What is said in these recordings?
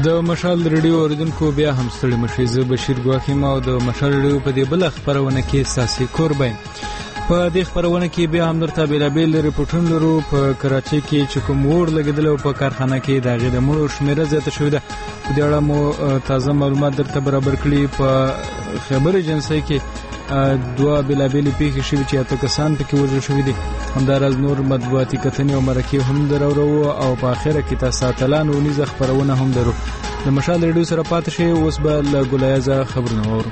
د مشال رادیو اوریدونکو بیا هم ستړي مشئ. زه بشیر ګواخ یم او د مشال رادیو په دې بل خبرونه کې ساسي کوربین. په دې خبرونه کې بیا هم درته بیلابیل ریپورټونه لرو. په کراچۍ کې چې کوم اور لګیدل او په کارخانه کې د غیر مړو شمیره زیاته شوې ده. په دې اړه مو تازه معلومات درته برابر کړي. په خبر ایجنسی کې دوه بیلابیل پیښې شوې چې اته کسان پکې وژل شوي دي. همداراز نور مطبوعاتي کتنې او مرکې هم درورو او په اخره کې تاسو اتلان او نيزه خبرونه هم درو. د مشال رادیو سره پاتې شئ. اوس به له ګلایزه خبرونه اورو.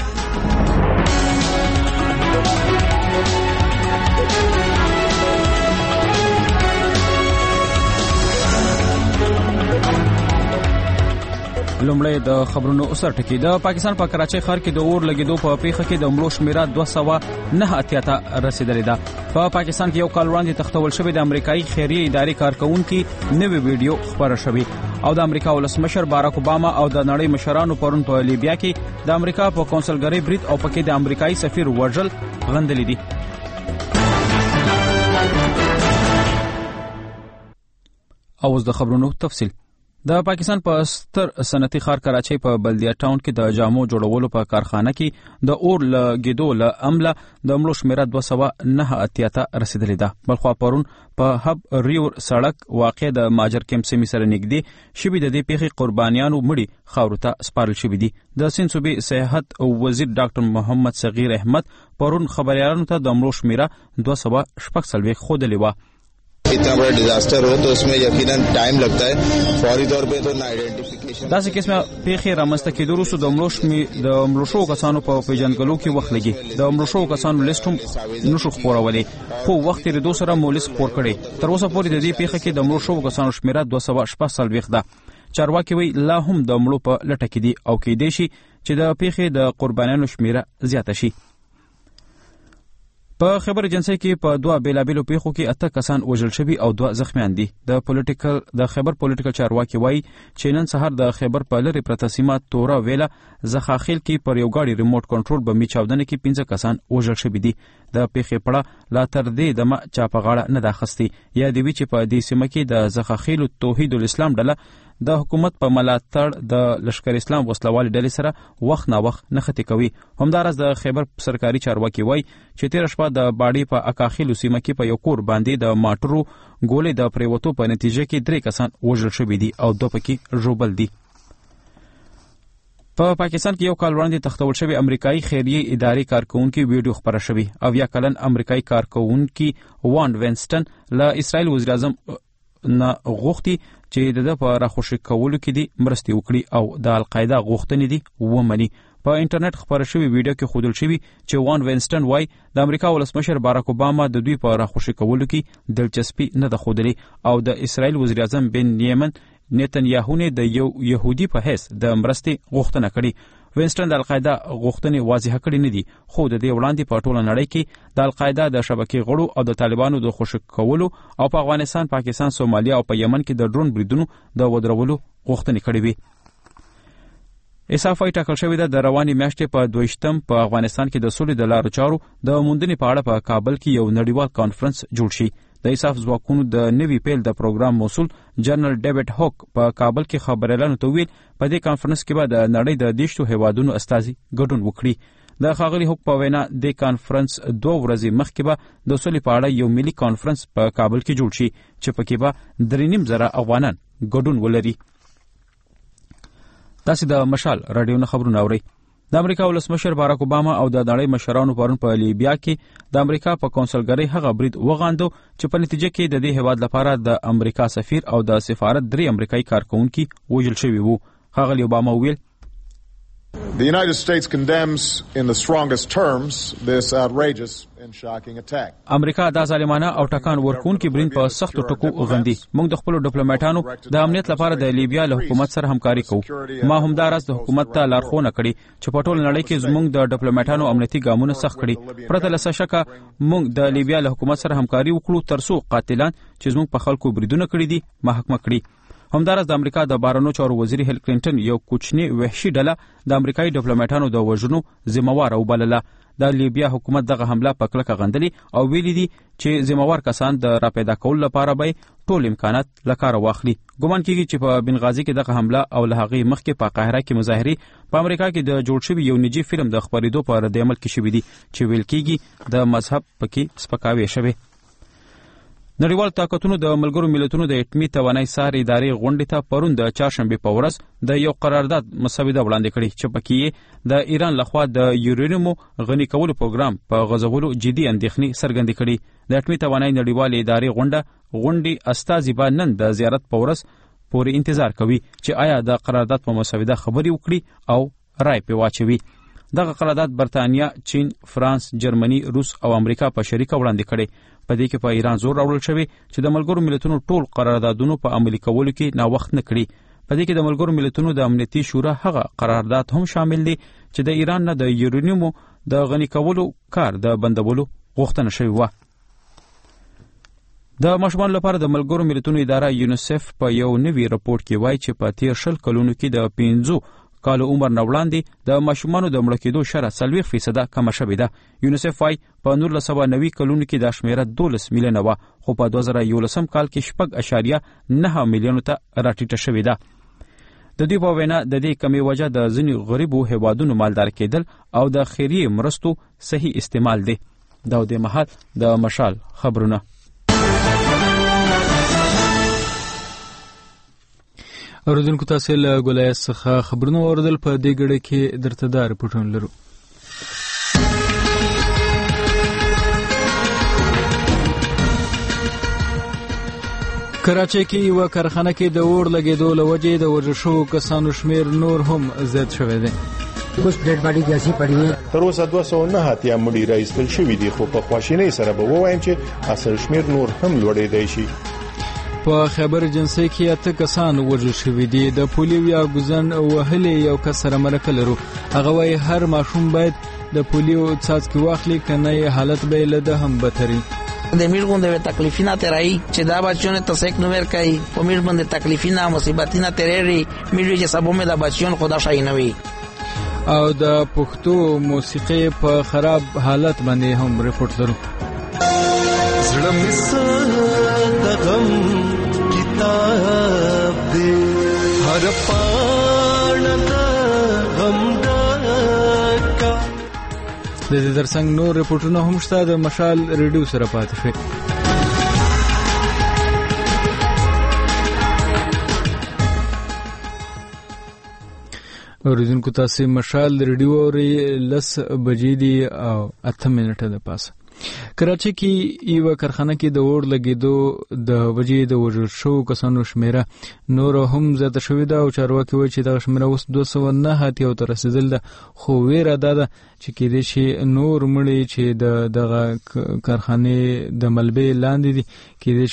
لومړی د خبرونو اوسر ټکی. د پاکستان په کراچۍ ښار کې د اور لګیدو په پیښه کې د مړو شمیره 209 ته رسیدلې ده. په پاکستان کې یو کال وړاندې تختول شوی د امریکایي خیریه ادارې کارکونکو نوې ویډیو خبره شوې او د امریکا ولسمشر باراک اوباما او د نړۍ مشرانو پرون په لیبیا کې د امریکا په کونسلګری برید او پکې د امریکایي سفیر وژل غندلې دي. اوس د خبرونو تفصیل. د پاکستان په ستر صنعتي ښار کراچۍ په بلدیه ټاون کې د جامو جوړولو په کارخانه کې د اور لګیدو له امله د مړو شمیره 209 ته رسیدلې ده. بلخوا پرون په هب ریور سړک واقع د ماجر کیمپ سیمې سره نږدې شوي د دې پیښې قربانیانو مړي خاورو ته سپارل شوي دي. د سیند صوبې صحت وزیر ډاکټر محمد صغیر احمد پرون خبريالانو ته د مړو شمیره 246 ښودلې وه. इतना बड़ा डिजास्टर हो तो उसमें यकीनन टाइम लगता है. फौरी तौर पे तो ना identification داسې قسمه پیښې رامنځته کېدو وروسته د مړو شوو کسانو په پیژندګلو کې وخت لګي. د مړو شوو کسانو لیست هم نشو خپرولی خو وخت یې سره مو لیست خپور کړی. تر اوسه پورې د دې پیښه کې د مړو شوو کسانو شمیره 246 ده. چارواکي وایي لا هم د مړو په لټه کې دي او کېدای شي چې د پیښې د قربانیانو شمیره زیاته شي. په خبر ایجنسی کې په دوه بیلابیلو پیښو کې اته کسان وژل شوي او دوه زخمیان دي. د خبر پولیټیکل چارواکي وایي چې نن سهار د خبر په لري پرته سیمه تورا ویلا زخاخیل کې پر یو گاډي ریموټ کنټرول بمي چاودنه کې 15 کسان وژل شوي دي. د پیښې پړه لا تر دې دمه چا په غاړه نه داخستي. یا دی چې په دې سیمه کې د زخاخیل توحید الاسلام ډله د حکومت په ملاتړ د لشکر اسلام وسلوال ډلې سره وخت نا وخت نښتې کوي. همدارس د خیبر سرکاري چارواکي وایي چې تیر شپه د باډي په اکاخیلو سیمه کې په یو کور باندې د ماټرو ګولې د پریوتو په نتیجه کې 3 کسان وژل شوي دي او 2 پکې ژوبل دي. په پاکستان کې یو کال وړاندې تختول شوی امریکایي خیریه ادارې کارکونکو ویډیو خبره شوی او یا کلن امریکایي کارکونکو وان وینسټن له اسرائیل وزیر اعظم نه غوښتي چې د په راخوشي کولو کې دي مرستې وکړي او د القاعده غوښتنې دي ومني. په انټرنیټ خبره شوی ویډیو کې ښودل شوی چې وان وینسټن وای د امریکا ولسمشر باراک اوباما د دوی په راخوشي کولو کې دلچسپي نه ده ښودلې او د اسرائیل وزیر اعظم بنیامین نتنیاهو نه د یو يهودي په حیث د مرستې غوښتنه کړې. وینسټن د القاعده غوښتنې واضح کړې نه دي خو د دې وړاندې په ټوله نړۍ کې د القاعده د شبکې غړو او د طالبانو د خوشی کولو او په افغانستان، پاکستان، سومالیا او په یمن کې د ډرون بریدونو د ودرولو غوښتنې کړې وي. اسافای ټاکل شوی د رواني میاشتې په 22م په افغانستان کې د سولې د لارو چارو د موندنې په اړه په کابل کې یو نړیوال کانفرنس جوړ شي. د اساف ځواکونو د نوي پیل د پروګرام مسؤل جنرال ډیوډ هوک په کابل کې خبريالانو ته ویل په دې کانفرنس کې به د نړۍ د 10 هیوادونو استازي ګډون وکړي. د خاغلی هوک په وینا د کانفرنس 2 ورځې مخکې به د سولې په اړه یو ملي کانفرنس په کابل کې جوړ شي چې پکې به 3.5 افغانان ګډون ولري. تاسو د مشال رادیو نه خبرونه اورئ. د امریکا ولسمشر باراک اوباما او د نړۍ مشرانو پرون په لیبیا کې د امریکا په کونسلګری هغه برید وغاندو چې په نتیجه کې د دې هیواد لپاره د امریکا سفیر او د سفارت 3 امریکایي کارکونکو وژل شوي وو. هغه اوباما ویل The United States condemns in the strongest terms this outrageous and shocking attack. امریکا د ظالمانه او ټکان ورکونکو برید په سختو ټکو غندي. موږ د خپل ډیپلوماټانو د امنیت لپاره د لیبیا له حکومت سره همکاري کوو. ما هم دا راز د حکومت ته لارښوونه کړې چې په ټول نړۍ کې زموږ د ډیپلوماټانو امنیتي ګامونه سخت کړي. پرته له شکه موږ د لیبیا له حکومت سره همکاري وکړو ترڅو قاتلان چې زموږ په خلکو بریدونه کړي دي محاکمه کړي. همدارس د امریکا د بهرنیو چارو وزیر هیل کلینټن یو کوچنی وحشي ډله د امریکایي ډیپلوماټانو د وژنو ذمہوار وبلله. د لیبیا حکومت دغه حمله په کلکه غندلې او ویلي دي چې ذمہوار کسان د راپیدا کولو لپاره به ټول امکانات له کاره واخلي. ګومان کیږي چې په بنغازي کې دغه حمله او له هغې مخکې په قاهره کې مظاهرې په امریکا کې د جوړ شوي یو نجی فلم د خپرېدو په رد عمل کې شوي دي چې ویل کیږي د مذهب پکې سپکاوی شوی. نړیوال طاقتونو د ملګرو ملتونو د اټومي توانایي څار ادارې غونډې ته پرون د چهارشنبې په ورځ د یو قرارداد مسوده وړاندې کړې چې پکې د ایران لخوا د یورانیوم غني کولو پروګرام په غځولو جدي اندېښنې څرګندې کړې. د اټومي توانایي نړیوال ادارې غونډې استازي به نن د زیارت په ورځ پورې انتظار کوي چې آیا د قرارداد په مسوده خبرې وکړي او رای پې واچوي. دغه قرارداد برتانیا، چین، فرانس، جرمني، روس او امریکا په شریکه وړاندې کړي. په دې کې په ایران زور راوړل شوی چې د ملګرو ملتونو ټول قراردادونو په عملي کولو کې ناوخت نه کړي. په دې کې د ملګرو ملتونو د امنیتي شورا هغه قرارداد هم شامل دي چې د ایران نه د یورانیوم د غني کولو کار د بندولو غوښتنه شوې وه. د ماشومانو لپاره د ملګرو ملتونو اداره یونیسف په یو نوي رپورټ کې وایي چې په تیر 10 کلونو کې د 15 کالو عمر نه وړاندې د ماشومانو د مړه کېدو شرح 40% کمه شوې ده. یونیسف وايي په 1990 کلونو کې دا شمیره 12 میلیونه وه، خو په 2011 کال کې 4.9 میلیونو ته راټیټه شوې ده. د دوی په وینا د دې کمې وجه د ځینې غریبو هیوادونو مالدار کېدل او د خیریه مرستو صحیح استعمال دی. دا د مهال د مشال خبرونه. اوریدونکو تاسو له ګولایت څخه خبرونه اوریدل. په دې غړي کې درته دا رپورټونه لرو. کراچۍ کې یو کارخانه کې د اور لګېدو له وجې د وژل شوو کسانو شمیر نور هم زیات شوی دی. कुछ डेड बॉडी जैसी पड़ी है. تر اوسه 209 هاتیا مړي راایستل شوي دي، خو په خواشینۍ سره به ووایم چې اصل شمیر نور هم لوړېدی شي. په خیبر جنسي کې 8 کسان وژل شوي دي. د پولیو یا ګوزن وهلې یو کس سره مرکه لرو. هغه وايي هر ماشوم باید د پولیو څاڅکي واخلي، کنه حالت به له ده هم بدتري. د میر غونډه تکلیفینه ترای چې دا بچونه تسک نو ور کوي په میر باندې تکلیفینه مصیبتینه ترېری میر چې سبو مې د بچون خدا شای نه وي. او د پښتو موسیقي په خراب حالت باندې هم رپورټ لرو. زړه مې د غم کتاب دې هر پاڼه د غم ډکا. د دې ترڅنګ نور رپورټونه هم شته. د مشال ریډیو سره پاتې شئ. اوریدونکو تاسو مشال ریډیو اورئ. 10 بجې دي او 8 منټه ده پاسه. کراچۍ کې یو کارخانه کې د اور لګېدو د وجې د وژل شوو کسانو شمیره نور هم زیاته شوې ده او چارواکي وایي چې دغه شمیره اوس 209 هاتیو ته رسېدل ده، خو ویره دا ده چې کېدای شي نور مړي چې دغه کارخانې د ملبې لاندې دي کېدای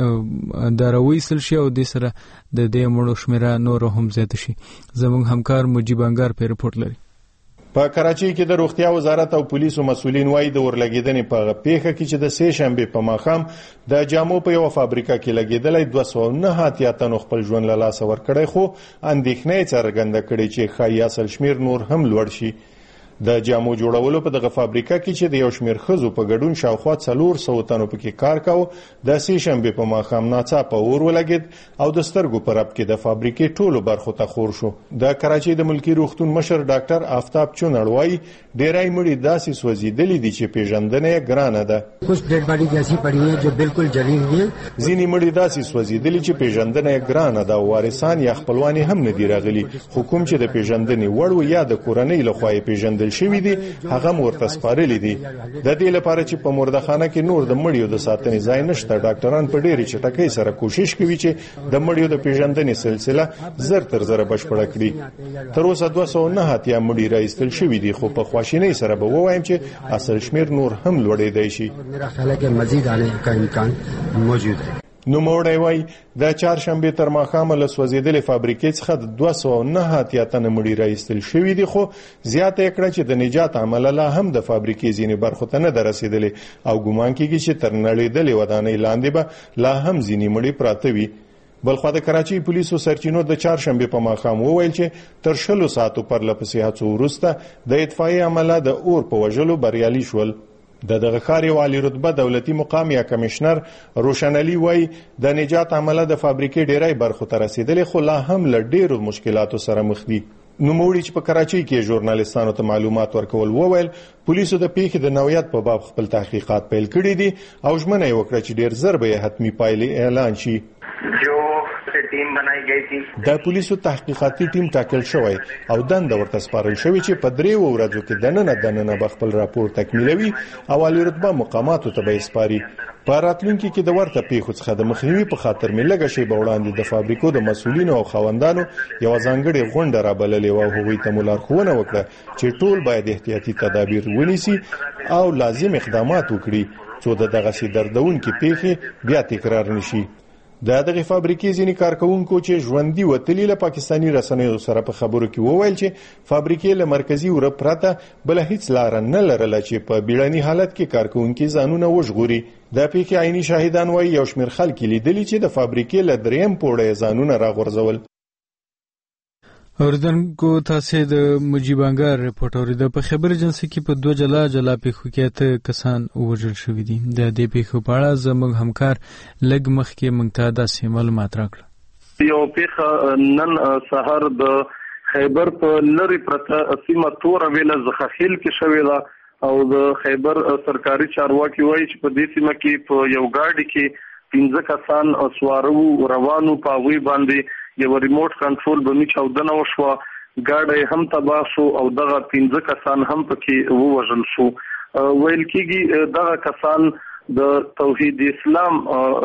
شي د راویستل شي او دې سره د دې مړو شمیره نور هم زیاته شي. زموږ همکار مجیب انګار په رپورټ لري. په کراچۍ کې د روغتیا وزارت او پولیسو مسؤلین وايي د ورلګیدنې په پیښه کې چې د سه شنبه په ماښام د جامو په یو فابریکه کې لګیدلې 209 هاتیا تنو خپل ژوند له لاس ورکړی، خو اندېښنې څرګنده کړې چې خای اصل شمیر نور هم لوړ شي. د جامو جوړولو په دغه فابریکه کې چې د یو شمیر خزو په ګډون شاوخوا 400 تنو پکې کار کاوه، د سه شنبه په ماښام ناڅاپه اور ولګید او د سترګو پر اپ کې د فابریکې ټولو برخو ته خور شو. د کراچۍ د ملکی روغتون مشر ډاکټر آفتاب چونړ وايي ډېرای مړي داسې سوځېدلي دي چې پیژندنه ګرانه ده. कुछ डेड बॉडी जैसी पड़ी है जो बिल्कुल जली हुई है. ځینې مړي داسې سوځېدلي چې پیژندنه ګرانه ده، وارثان یا خپلوان هم نه دی راغلي. حکومت چې د پیژندنې وړ یا د کورنۍ لخوا پیژندل شوی دي هغه مرته سپارلي دي. د دې لپاره چې په مردخانه کې نور د مړیو د ساتنې ځای نشته، ډاکټران په ډېری چټکۍ سره کوشش کوي چې د مړیو د پیژندنې سلسله زر تر زر بشپړه کړي. تر اوسه 209 هاتیا مړي راایستل شوي دي، خو په خواشینۍ سره به ووایم چې اصل شمیر نور هم لوړېدی شي. میرا خیال ہے کہ مزید آنے کا امکان موجود ہے. نو موړی وای د چهارشنبه تر ماښامه له سوځېدلې فابریکې څخه 209 هاتیا تنه مړي راایستل شوي دي، خو زیاته یې کړه چې د نجات عمله لا هم د فابریکې ځینې برخو ته نه ده رسېدلې او ګومان کېږي چې تر نړېدلې ودانۍ لاندې به لا هم ځینې مړي پراته وي. بلخو د کراچي پولیسو سرچینو د چهارشنبه په ماښام وویل چې تر 60 ساعتو پر لپسې هڅو وروسته د اطفائیې عمله د اور په وژلو بریالي شول. دغه ښار یو عالی رتبه دولتي مقام یا کمشنر روشن علي وایي د نجات عمله د فابریکې ډیری برخو ته رسیدلې خو لا هم له ډیرو مشکلاتو سره مخ دي. نوموړي چې په کراچۍ کې ژورنالستانو ته معلومات ورکول وویل پولیسو د پیښې د نوعیت په باب خپل تحقیقات پیل کړي دي او ژمنه یې وکړه چې ډیر زر به حتمی پایلې اعلان شي. ټیم بنای گئی تھی د پولیسو تحقیقاتي ټیم ټاکل شوی او دنده ورته سپارل شوی چې په 3 ورځو کې دننه به خپل راپور تکمیلوي او عالی رتبه مقاماتو ته به سپاري. په راتلونکي کې د ورته پیښو څخه د مخنیوي په خاطر ملګری شي به وړاندې د فابریکو د مسؤلینو او خوندانو یو ځانګړي غونډه رابللې او هغوی ته ملارښوونه وکړه چې ټول باید احتیاطي تدابیر ونیسي او لازم اقدامات وکړي څو دغه دردونکې پیښې بیا تکرار نشي. دغه فابریکې ځینې کارکونکو چې ژوندۍ وتلي له پاکستاني رسنیو سره په خبرو کې وویل چې فابریکې له مرکزی اورپ پرته بل هیڅ لار نه لرله چې په بیړني حالت کې کارکونکو ځانونه وژغوري. د پیښې عیني شاهدان وایي یو شمېر خلک لیدلي چې د فابریکې له 3م پوړه ځانونه راغورځول. اوریدونکو تاسو د مجيبانګار رپورټ اوریده. په خبر ایجنسی کې په 2 جلا پیښو کې ته کسان وژل شوي دي. د دې پیښو په اړه زموږ همکار لږ مخکې موږ ته داسې معلومات راکړل. یو پیښه نن سحر د خیبر په لری پرته سیمه تور ویله زخخیل کې شوې ده او د خیبر سرکاري چارواکي وایي چې په دې سیمه کې په یو گاډي کې 15 کسان سوارو روانو په وی باندې یو ریموټ کنټرول بمی چاودنه وشوه. ګاډی هم تباه شو او دغه 15 کسان هم پکې ووژل شو. ویل کېږي دغه کسان د توحید اسلام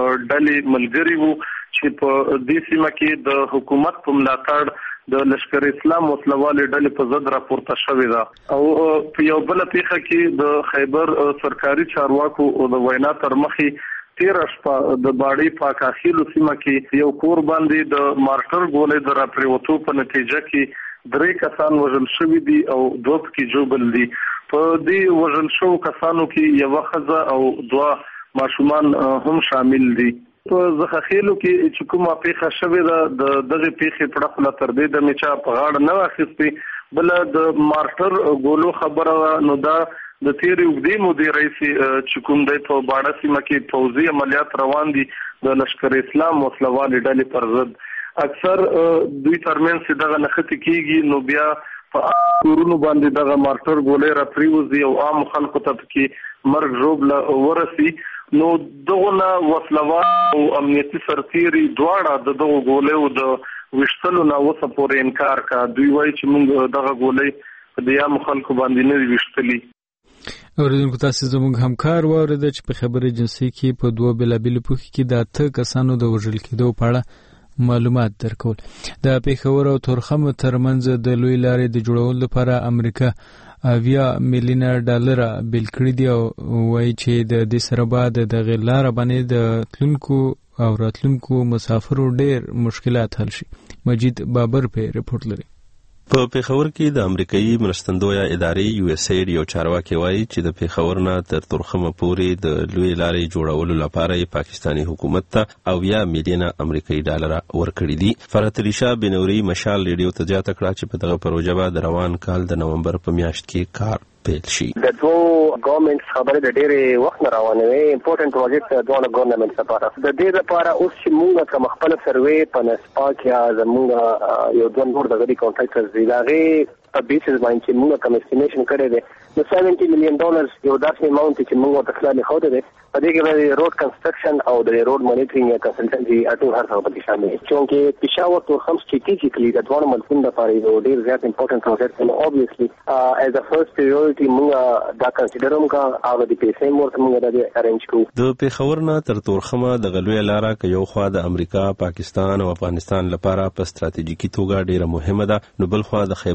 ډلې ملګري وو چې په دې سیمه کې د حکومت په ملاتړ د لشکر اسلام وسلوالې ډلې په ضد راپورته شوې ده. او په یو بل پیښه کې د خیبر سرکاري چارواکو او د وینا تر مخې 13 شپه د باړې پاکاخیلو سیمه کې یو کور باندې د مارټر ګولې د راپریوتو په نتیجه کې 3 کسان وژل شوي دي او 2 کې جوبل دي. په دې وژل شو کسانو کې یو ښځه او 2 ماشومان هم شامل دي. په زخخیلو کې چې کومه پیښه شوې ده د دغه پیښې په اړه تر دې د میچا په غاړه نه واخیستي. بل د مارټر ګولو خبره نو دا د تیرې وګړي مدیر رئیس چې کوم د په باړه سیمه کې فوزي عملیات روان دي د لشکر اسلام وسلوالې ډلې پر ضد. اکثر دوی ترمنځ دغه نختی کیږي نو بیا په کورونو باندې دغه مارټر ګولې را پریوزي او عام خلکو ته کې مرګ ژوبله ورسي. نو دغه وسلوال او امنیتي سرتیري دواړه دغه ګولې او د وشتلو نه وسه پورې انکار کا. دوی وایي چې موږ دغه ګولې د عام خلکو باندې نه وشتلي. اوریدونکو تاسو زموږ همکار واورید چې په خبر ایجنسی کې په 2 بلابل پوښتنې کې د 8 کسانو د وژل کېدو په اړه معلومات درکول. د پیښور او تورخم ترمنځ د لوی لارې د جوړولو لپاره امریکا $80 میلیون بیل کړی دی او وایي چې د دې سره بعد د غلار باندې د تلونکو او راتلونکو مسافرو ډېر مشکلات حل شي. مجید بابر په رپورټ لري. په پیښور کې د امریکایي مرستندویه ادارې USAID یو چارواکي وایي چې د پیښور نه تر تورخم پورې د لوی لارې جوړولو لپاره پاکستاني حکومت ته $80 میلیون امریکایي ډالر ورکړي دي. فراتریشا بنوري مشال ریډیو ته ځات کړه چې په دغه پروژه به د روان کال د نومبر په میاشت کې کار پیل شي. د دوه ګورنمنټ خبره د ډېرې وخت نه روانه وي. امپورټنت پروجیکټ دوه ګورنمنټ لپاره د دې لپاره اوس چې موږ کوم خپل سروې په نسپاک یا زموږ یو دوه نور دغه کانټراکټرز دی دغه په بیسز باندې چې موږ کوم استیمیشن کړی دی نو $70 میلیون یو داسې اماونت چې موږ ته خلل خو دی په دې کې د روډ کنسټرکشن او د روډ مانیټرینګ یا کنسلټنسي اټول هر څه په کې شامل دي. چې پېښور تورخم strategically د دوه ملکونو لپاره یو ډېر زیات امپورټنت پروجیکټ نو obviously as a first priority موږ دا کنسیډر هم کا او د پیسې مورته موږ دا ارینج کوو. د پیښور نه تر تورخمه د غلوی لاره کې یو خوا د امریکا، پاکستان او افغانستان لپاره په ستراتیژیکي توګه ډېره مهمه ده نو بل خوا د خیبر قبایلی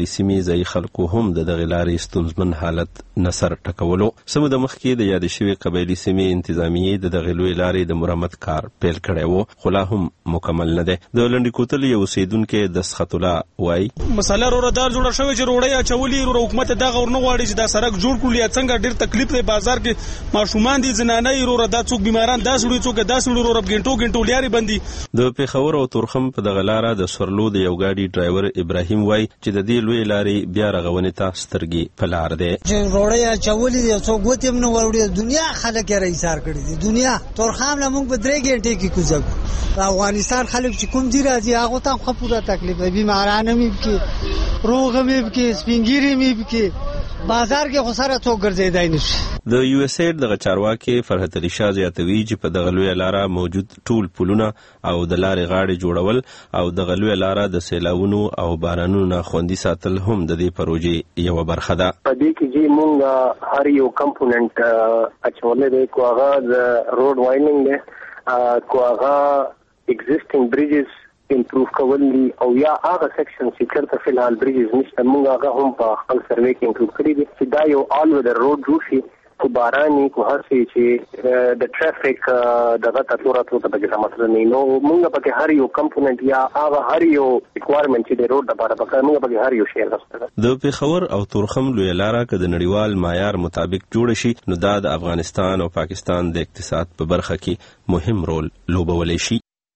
قبایلی سیمې ځایي خلکو هم د دغې لارې ستونزمن حالت نه سر ټکولو. څه موده مخکې د یادې شوې قبایلي سیمې انتظامیې د دغې لویې لارې د مرمت کار پیل کړی و، خو لا هم مکمل نه دی. د لنډي کوتل یو اوسیدونکی دسخط الله وایي مسله روردار جوړه شوې چې روړی اچولي حکومت دا غور نه غواړي چې دا سړک جوړ کړي. څنګه ډېر تکلیف دی بازار کې، ماشومان دي، زنانه روره، څوک بیماران، دا سړي څوک دا سړي روره ګنټو لیارې بندي. د پیښور او تورخم په دغه لاره د سورلو د یو ګاډي ډرایور ابراهیم وایي چې د دې لویې لارې بیا رغونې ته سترګې په لار دی. چې روړی اچولي دي، څوک ګوتې هم نه وروړي، دنیا خلک یې رایسار کړي دي. دنیا تورخم له موږ په 3 غنټې کې کوزو. افغانستان خلک چې کوم دي راځي هغه ته خو پوره تکلیف دی، بیماران هم کې، روغ هم کې، سپینګیری هم کې، بازار کې خو سره څوک ګرځیدای نشي. د یو اس ایډ دغه چارواکي فرحت علي شاه زیاتوي چې په دغه لویه لاره موجود ټول پلونه او د لارې غاړې جوړول او دغه لویه لاره د سیلاونو او بارانونو نه خوندي ساتل هم د دې پروژې یوه برخه ده. په دې کې چې موږ هر یو کمپوننت اچولې دی، کو هغه د روډ وایډنینګ دی، کو هغه ایگزیسټینګ بریجز امپروف کول دي، او یا هغه سیکشن چې کړه فی الحال بریجز نشته، موږ هغه هم په خپل سروې کې انکلود کړی دي چې دا یو آل ویدر روډ جوړ شي. کو باراني کو هر څه چې د ټرافیک دغه تطور ته په مسله نه نو موږ په هر یو کمپوننت یا هغه هر یو ریکوایرمنت چې د روډ لپاره پکې موږ په هر یو شی راستل. د پیښور او تورخم لویه لاره که د نړیوال معیار مطابق جوړ شي نو دا د افغانستان او پاکستان د اقتصاد په برخه کې مهم رول لوبولی شي.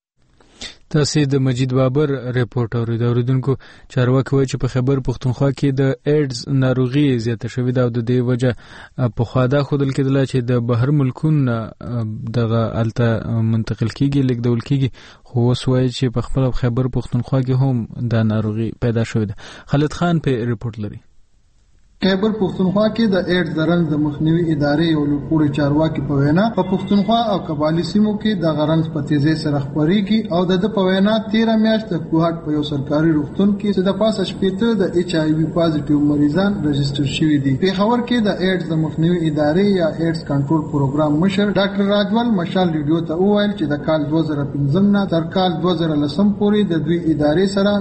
تاسو د مجید بابر ریپورت اوریدونکو. چارواکي وایي چې په خیبر پښتونخوا کې د ایډز ناروغي زیاته شوې ده او د دې وجه په خوا دا ښودل کېدله چې د بهر ملکونو دغه هلته منتقل کېږي، لیږدول کېږي، خو اوس وایي چې په خپل خیبر پښتونخوا کې هم دا ناروغي پیدا شوې ده. خالد خان په ریپورت لري. خیبر پښتونخوا کې د ایډز د رنځ د مخنیوي ادارې یو لوړپوړي چارواکي په وینا په پښتونخوا او قبایلی سیمو کې د رنځ په تیزۍ سره خپرېږي او د په وینا 13 میاشت د کوهاټ په یو سرکاري روغتون کې چې د پاسه شپېته د ایچ آی وي پازیټیو مریضان رجسټر شوي دي. پیښور کې د ایډز د مخنیوي ادارې یا ایډز کنټرول پروګرام مشر ډاکټر راجول مشال ریډیو ته وویل چې د کال 2015 نه تر کال 2010 پورې د دوی ادارې سره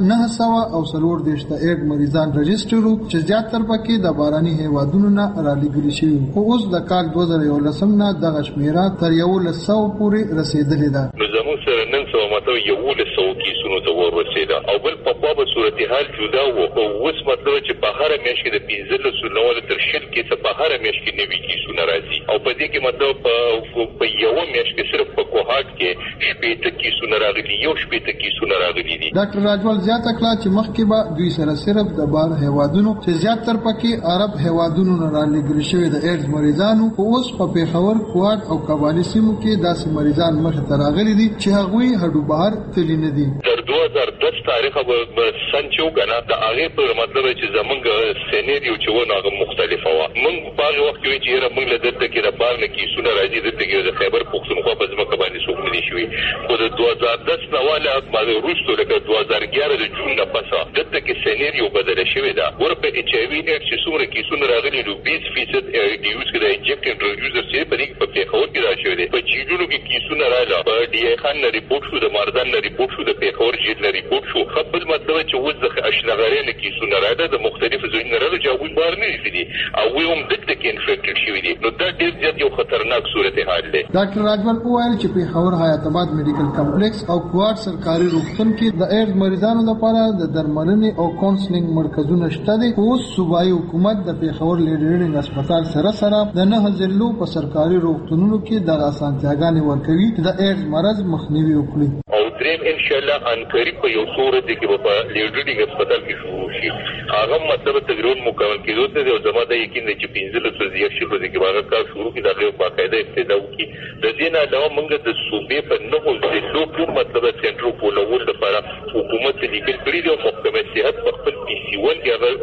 940 د ایډز مریضان رجسټر وو چې زیاتره پکې د باراني هیوادونو نه رالیږل شوي، خو اوس د کال 2011 نه دغه شمیره تر 1100 پورې رسیدلې ده. نو زموږ سره نن سبا ماته 1100 کیسونو ته ورسېده او بل په بابا صورتحال جدا و. اوس مطلب چې په هر میاشت کې د 15 نو تر 10 کې په هر میاشت کې نوي کیسونه راځي او په دې کې مطلب په یو میاشت کې صرف په کوهاټ کې 70 کیسونه راغلي، یو 70 کیسونه راغلي دي. ډاکټر راجول زیاته کړه چې مخکې به دوی سره صرف د بار هیوادونو چې زیاتره پکې عرب هیوادونو نه رالیږل شوي د ایډز مریضانو، خو اوس په پیښور، کوهاټ او قبایلی سیمو کې داسې مریضان مخې ته راغلي دي چې هغوی هډو بهر تللي نه دي. تر 2010 تاریخ به سنچو کنه د هغه په مطلب چې زمونږ سینریو چې ونه هغه مختلفه و. موږ په هغه وخت کې چې موږ له دلته کې د بار نه کیسونه راځي، دلته کې د خیبر پښتونخوا په ځمکه باندې څوک نه شوي، خو د 2010 نه والا باندې وروسته لکه 2011 د جون نه پسه دلته کې سینریو بدل شوی دا. ورپه ایچ آی وی چې څومره کیسونه راغلي نو 20% ډیوز کې د انجکټ انټروډیوسر چې په دې په پیښور کې راشي دي. په چیډونو کې کیسونه راځي، په ډي ای خان نه ریپورت شو، د ماردان نه ریپورت شو، د پیښور جیل نه ریپورت شو. خپل مطلب چې وځه اشنغاري نه کیسونه راځي د مختلفو ځایونو راځي چې هغه بار نه دي او هم دلته کې انفیکټډ شوی دي. نو دا ډېر زیات یو خطرناک صورتحال دی. ډاکټر راجول وویل چې پیښور حیات آباد میډیکل کمپلیکس او کوهاټ سرکاري روغتون کې د ایډز مریضانو لپاره د درملنې او کاونسلینګ مرکزونه شته دي. اوس صوبایي حکومت د پیښور لیډرینګ هسپتال سره د 9000 په سرکاري روغتونونو کې د اسانتیاګانې ورکوي چې د ایډز مرض مخنیوي وکړي. او دریم ان شاء الله ان قریب په یو صورت کې په لیډرینګ هسپتال کې شروع شي. هغه مطلب تقریبا مکمل کېدو ته او زما د یقین چې 15 ورځې شي په دې کې باندې کار شروع کړي، دا یو باقاعده ابتدا وکړي. د دې نه علاوه موږ د صوبې په 9 ځلو مطلب سنټرو په لور لپاره حکومت لیکل کړی دی او محکمه صحت په خپل پی سی 1 کې هغه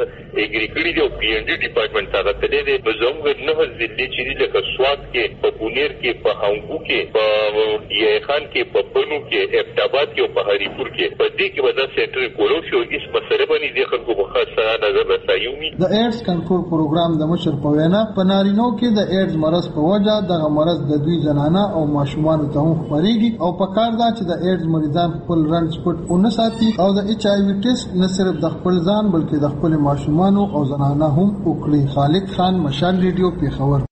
اګری کړی دی او پی ان ډي ډپارټمنټ هغه تللی دی نو زموږ نه ضلع چې دي لکه سوات کې په بونیر کې په هانګو کې په یخان کې په بنو کې ابتاباد کې او په هریپور کې په دې کې ودا سنټر کولو شو هیڅ مسله باندې د خلکو په خاصه نظر رسایومي د ایډز کنټرول پروګرام د مشر په وینا په نارینو کې د ایډز مرض په وجه د مرض د دوی زنانه او ماشومان ته هم خبريږي او په کار دا چې د ایډز مریضان خپل رنځ پټ ونه ساتي او د ایچ آی وی ټیسټ نه صرف د خپل ځان بلکې د خپل ماشومان او زنانه هم وکړي. خالد خان، مشال ریډیو، پیښور.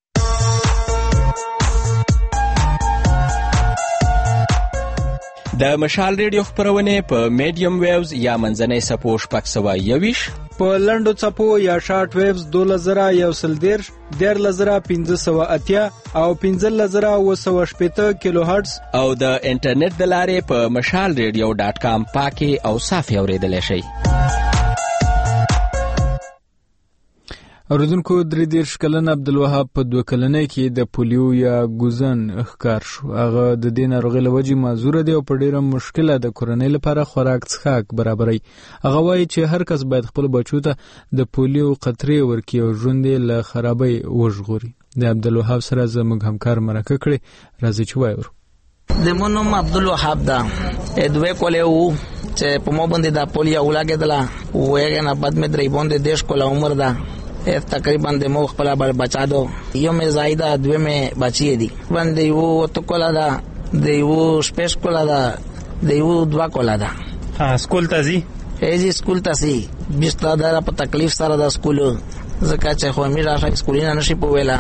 د مشال ریډیو خبرونه په میډیم ویوز یا منځنۍ سپو شپږ سوه یویش، په لنډو څپو یا شارټ ویوز 2110 13580 او 15780 کیلو هرتز او د انټرنیټ د لارې په mashalradio.com پاکي او صافي اوریدلای شئ. اوریدونکو 33 کلن عبدالوهاب په 2 کلنۍ کې د پولیو یا ګوزن ښکار شو. هغه د دې ناروغۍ له وجې معذوره دی او په ډیره مشکله د کورنۍ لپاره خوراک څښاک برابروي. هغه وایي چې هر کس باید خپل بچو ته د پولیو قطرې ورکړي او ژوند یې له خرابۍ وژغوري. د عبدالوهاب سره زموږ همکار مرکه کړې، راځئ چې وایو. د مو نوم عبدالوهاب ده. دوه کولې وو چې په مو باندې د پولیو ولاګېدله او هغه نه بعد مې درې باندې دیش کوله عمر ده تقریبا د مو خپل بچا دو یو مې زایده دوه مې بچی دي باندې یو تو کولا دا د یو سپیس کولا دا د یو دوا کولا دا سکول ته زی ایزی سکول ته سي بيستا دا په تکلیف سره د سکول زکه چې خو مې راځي سکولینه نشي پویلا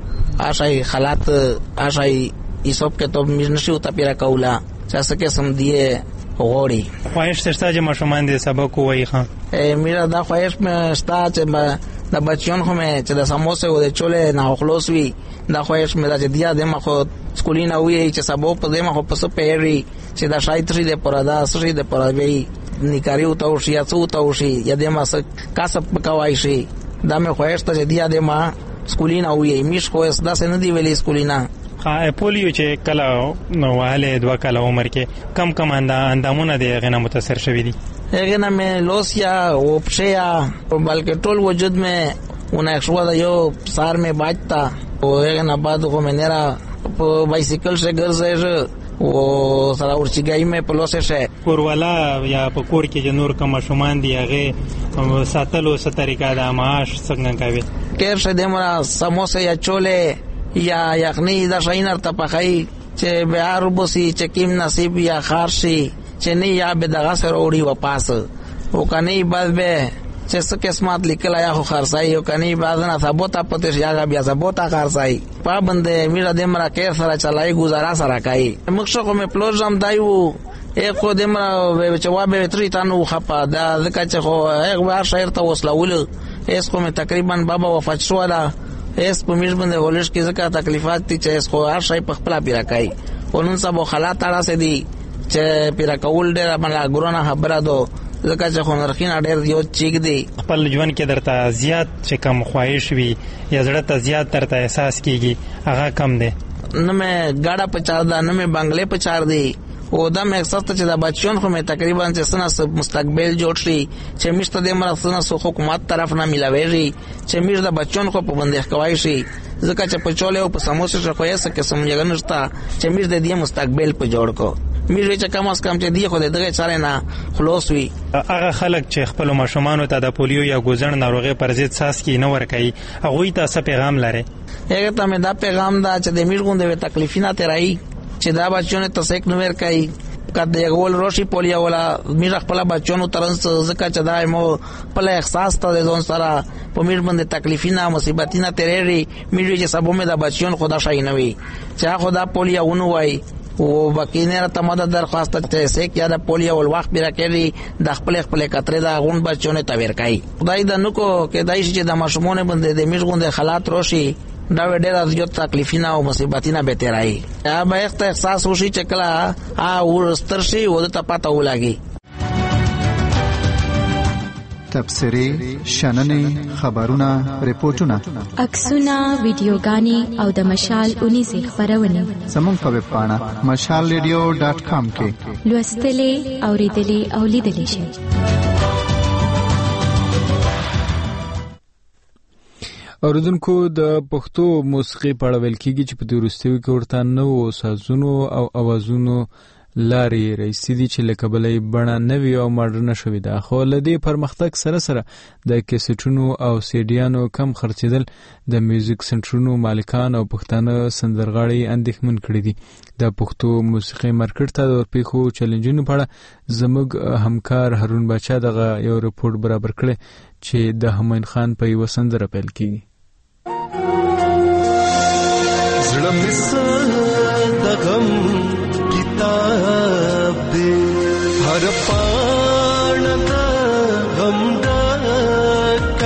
آشای حالات آشای ایسوب کې ته مې نشي وتا پیرا کولا چې څه کې سم دی غوړي خواهش سره چې ماشومان دې سبق وایي ښا میرا دا خواهش مې ستا چې د بچیون خو مې چې د سموسه او د چوله نه خلاص وي دا خواهش مې دا چې دیا د مخ سکولینه وي چې سبب په دې مخ په څه پیری چې دا شایتري د پرادا سړي د پراوي نکاري او تو شي اتو تو شي یا د ما څه کاسب پکوای شي دا مې خواهش ته دیا د ما سکولینه وي میش خو دا سن دی ویلي سکولینه پولیو چې کله نو واله 2 کال عمر کې کم اندامونه دی غنه متاثر شوی دي هغه نه مې لوسیا او پشیا بلکې ټول وجود مې اون اکشوا دا یو سار مې باجتا او هغه نه بعد خو مې نرا په بایسیکل سے ګرځې او سره ورچګای مې په لوسه شه کوروالا یا په کور کې جنور کوم شومان دی هغه ساتلو ست طریقه د معاش څنګه کوي کیر شه دمرا سموسه یا چوله یا یخنی دا شاینر ته پخای چې بیا روبوسی چې کیم نصیب یا خارشي چې نه یا به دغه سره وړي واپس او کني بعد به چې څه قسمت لیکل یا خو خرڅای او کني بعد نه ثبوت پته یا بیا ثبوت خرڅای پابند میرا دمرا کې سره چلای گزارا سره کوي مخشو کوم پلوزم دایو یک خو دمرا جواب تری تانو خپا دا ځکه چې خو هغه شهر ته وصلول اس کوم تقریبا بابا وفات شو دا اس په میش باندې ولش کې ځکه تکلیفات دي چې اس خو هر شي په خپل پیرا کوي ونن سبو حالات اړه سي دي چې پیرا کول ډېر باندې ګورونه خبره دو ځکه چې خو نرخین ډېر یو چیک دي خپل ژوند کې درته زیات چې کم خواهش وي یا زړه ته زیات درته احساس کیږي هغه کم دي نه مې گاډا په چار دا نه مې بنگلې په چار دي او دا مې احساس ته چې دا بچیون خو مې تقریبا چې سنه مستقبل جوړ شي چې مشته د مرسته سو حکومت طرف نه ملاويږي چې میر دا بچیون خو په بندي کوي شي ځکه چې په چوله او په سموسه څخه یې څه قسم یې نشتا چې میر د دې مستقبل په جوړ کو میر چې کم از کم چې دی خو دغه چاره نه خلاص وي هغه خلک چې خپل ماشومان ته د پولیو یا ګوزن ناروغي پر ضد ساس کې نه ور کوي هغه ته څه پیغام لري هغه ته مې دا پیغام دا چې د میر غونډه تکلیفینه ترای چې دا بچونه تسک نو ور کوي کله یو ول روشي پولیو ولا میر خپل بچونو ترنس زکه چې دا مو په احساس ته ځون سره په میر باندې تکلیفینه مصیبتینه ترېری میر چې سبو مې دا بچون خدا شای نه وي چې خدا پولیو ونو وای او بکینه ته مدد درخواست ته سیک یا د پولیو ول وخت بیره کړي د خپل کتره دا غون بچونه ته ور کوي خدای د نو کو کې دای چې د ماشومونه باندې د میر غونډه حالات روشي دا ډېر زیات تکلیفینه او مصیبتینه به تیرای یا به احساس وشي چې کله ورسترشي و د پته ولاږي تبصرې شننې خبرونه ریپورتونه عکسونه ویډیوګانې او د مشال 19 خبرونه زموږ په ویب پاڼه mashalradio.com کې لوستلې اوریدلې او لیدلې شئ اوریدونکو د پښتو موسیقي په اړه ویل کېږي چې په دې وروستیو کې ورته نوو سازونو او اوازونو لارې رئیسي دي چې له کبله یې بڼه نوې او ماډرنه شوې ده. خو له دې پرمختګ سره سره د کیسټونو او سیډیانو کم خرڅېدل د میوزیک سنټرونو مالکان او پښتانه سندرغاړي اندېښمن کړي دي. د پښتو موسیقي مارکیټ ته د ورپېښو چیلنجونو په اړه زموږ همکار هارون باچا دغه یو رپورټ برابر کړی چې د همایون خان په یوه سندره پیل کېږي. زړه مې سر د غم کتاب دے ہر پاڼه د غم ډکا.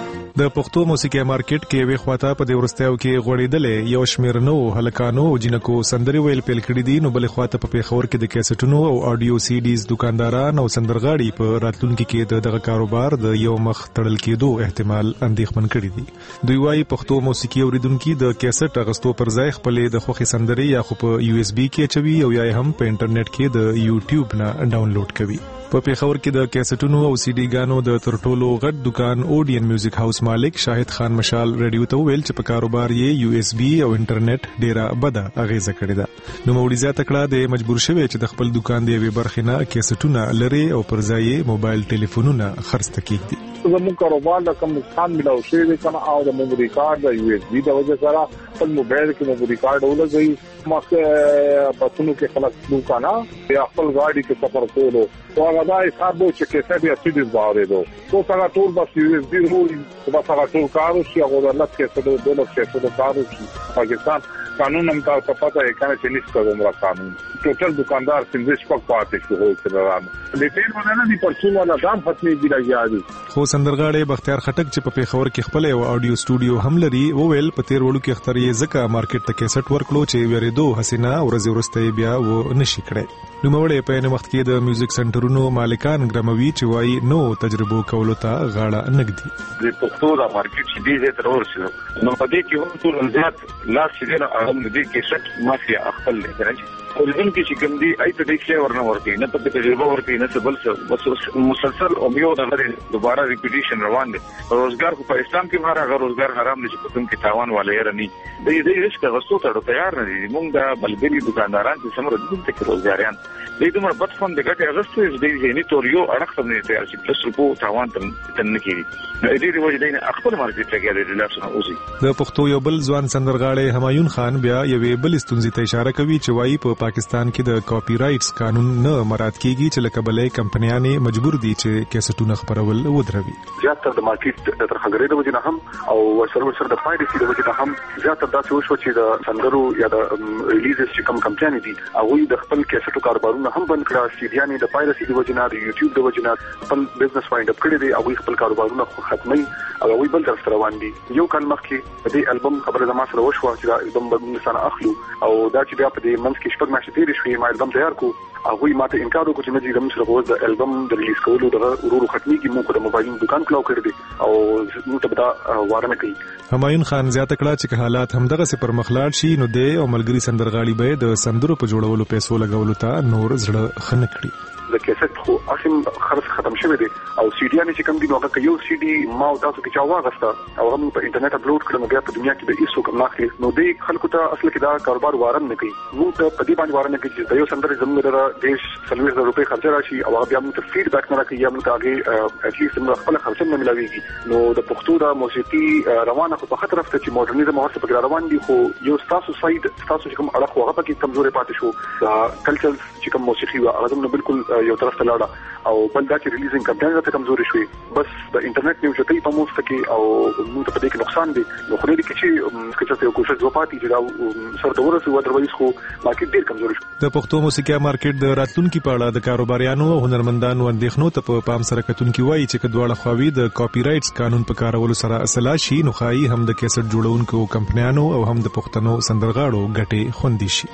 د پښتو موسیقي مارکیټ کې وی خواته په دې ورستیو کې غوړېدلې یو شمېر نو هلکانو او جنکو سندري ویل پیل کړی دي. نو بل خواته په پیښور کې د کیسټونو او اډیو سی ډیز دکانداران او سندرغاړي په راتلونکو کې دغه کاروبار د یو مخ تړل کېدو احتمال اندېښمن کړی دي. دوی وايي پښتو موسیقي اوریدونکو د کیسټ اغستو پر ځای خپلې د خوخي سندري یا خو په یو اس بي کې چوي او یا هم په انټرنیټ کې د یوټیوب نه ډاونلوډ کوي. په پیښور کې د کیسټونو او سی ډي ګانو د ترټولو غټ دکان اودین میوزیک هاوس مالک شاهد خان مشال ریډیو ته ویل چې په کاروبار یې یو اس بي او انټرنیټ ډیره بده اغیزه کړې ده. نو موري زیاته کړه د مجبور شوی چې د خپل دکان دی وی برخنه کیسټونه لري او پر ځای موبایل ټلیفونونه خرڅ کیږي. زموږ کاروبار د کوم نقصان ملاو شوی دی کنه او د میموري کارت د یو اس بي د وجه سره خپل موبایل کې میموري کارت ولګي مخه پاتونو کې خلاص نو کنه یا خپل غاډي کې سفر کولو او هغه دا حساب چې کیسه بیا سیدز باندې دو تو څنګه ټول بس یو اس بي مو په څنګه ټول کارو شي هغه د لږ کیسه د دولت کیسه کارو شي. پاکستان قانون هم تاسو پته یې کنه چې نشته کومه قانون ټوټل دکاندار څنګه شپږ پاتې شو هو چې روان لیټین باندې نه دي پرڅو ولا دام ختمي دي راځي. خو سندرغاړي بختیار خټک چې په پیښور کې خپل یو اډیو سټوډیو هم لري وویل په تیر وړو کې اخترې ځکه مارکیټ ته کیسټ ورکړو چې وریدو حسینا ورځ ورسته بیا و نشي کړي. نو موړې په نه وخت کې د میوزیک سنټرونو مالکان ګرموي چې وایي نو تجربه کولو ته غاړه نګدي. د پښتو د مارکیټ چې دې تر ورسېدو نو په دې کې هم ټول زیات لاس چې نه هغه دې کې شک مافیا خپل لري ولګن کې چې کوم دی ایت دې کې ورنه ورته نه په تجربه ورته نه څه بل څه بس مسلسل او یو د غره دوباره ریپیټیشن روان دي. روزګار په اسلام کې ماره روزګار حرام دي چې کوم کې تاوان والے رني دې ريسک غوښتو ته تیار نه دي. موږ د بلبري دکانداران چې سمره دي چې روزګاریان دې دومره بدفون د ګټه اغستې دې نه تور یو اړخ نه تیار چې پلس رپو تاوان تم نه کیږي. دې وجه دې خپل مارکیټ ته کې د لاسونو اوسي. د پښتو یو بل ځوان سندرغاړي همایون خان بیا یوې بل ستونزې ته اشاره کوي چې وايي په پاکستان کې د کاپی رائټس قانون نه مراعات کیږي چې لکه بلې کمپنیانې مجبور دي چې کیسټونه خبرول ودروي. زیاتره د مارکیټ د ترخګرې د وجه نه هم او سره د پایډي د وجه نه هم زیاتره داسې وشو چې د سندرو یا د ریلیزز چې کوم کمپنیانې دي هغه د خپل کیسټو کاروبارونه هم بند کړه. سیډیانې د پایرسي د وجه نه د یوټیوب د وجه نه خپل بزنس وایند اپ کړی دی او خپل کاروبارونه ختمي او وی بل طرف روان دي. یو کال مخکې د البوم خبره زما سره وشو چې دا البوم به نسانه اخلو او دا چې بیا په دې منځ کې شپږ میاشتې تیرې شوې ما البوم تیار کو هغه ماته انکار وکړ چې مې د سره د البوم د ریلیز کولو د ورورو ختمي کې مو د موبایل دکان کلاو کړی دی او نو ته دا واره کوي. همایون خان زیاته کړه چې حالات همدغه سي پر مخلاړ شي نو د او ملګری سندرغاړي به د سندرو په جوړولو پیسو لګولو ته نور زړه خنه کړی. د کیسټ خو اسیم خرڅ ختم شوی دی او سی ډي ان چې کوم دی نو هغه یو سی ډي ما تاسو کې چا واغسته او هم په انټرنیټ اپلوډ کړم بیا په دنیا کې به هیڅ کوم ناخلي نو د خلکو ته اصل کې دا کاروبار وارن نه کوي. موږ ته په دې باندې وارن نه کوي چې یو سندره زموږ د دیش 30,000 روپۍ خرچ راشي او بیا موږ ته فیډبیک نه راکړي یا موږ ته هغه اټلیست موږ خپل خرچ نه ملاويږي. نو د پښتو د موسیقي روانه په خطر افته چې موډرنیزم هڅه په روان دي خو یو تاسو ساید تاسو چې کوم اړه هغه پکې کمزوري پاتې شو دا کلچر چې کوم موسیقي هغه نو بالکل یو طرف ته لاړه او بل دا چې ریلیزینګ کمپنیانو ته کمزوري شوې بس د انټرنیټ نیو چټي په موږ کې او موږ ته په دې کې نقصان دي. نو خو دې کې چې یو کوشش وپاتې چې دا سره ورسې و دروي خو مارکیټ ډیر کمزوري شو. د پښتو موسیقي مارکیټ د راتلونکو په اړه د کاروباریانو او هنرمندانو اندېښنو ته په پام سره کتونکو وایي چې کډواړه خواوی د کاپی رائټس قانون په کارولو سره اصلاح شي نو خایي هم د کیسټ جوړونکو کمپنیانو او هم د پښتنو سندرغاړو ګټې خوندي شي.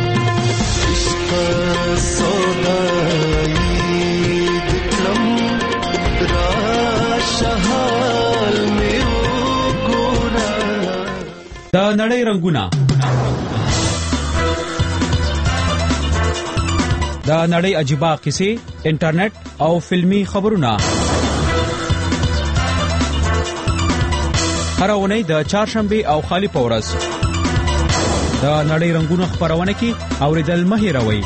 د نړۍ رنگونه د نړۍ عجيبه قصې انټرنیټ او فلمی خبرونه هر اونۍ د چهارشنبه او خالی په ورځ د نړۍ رنگونو خبرونه کې اوریدل مه هېروئ.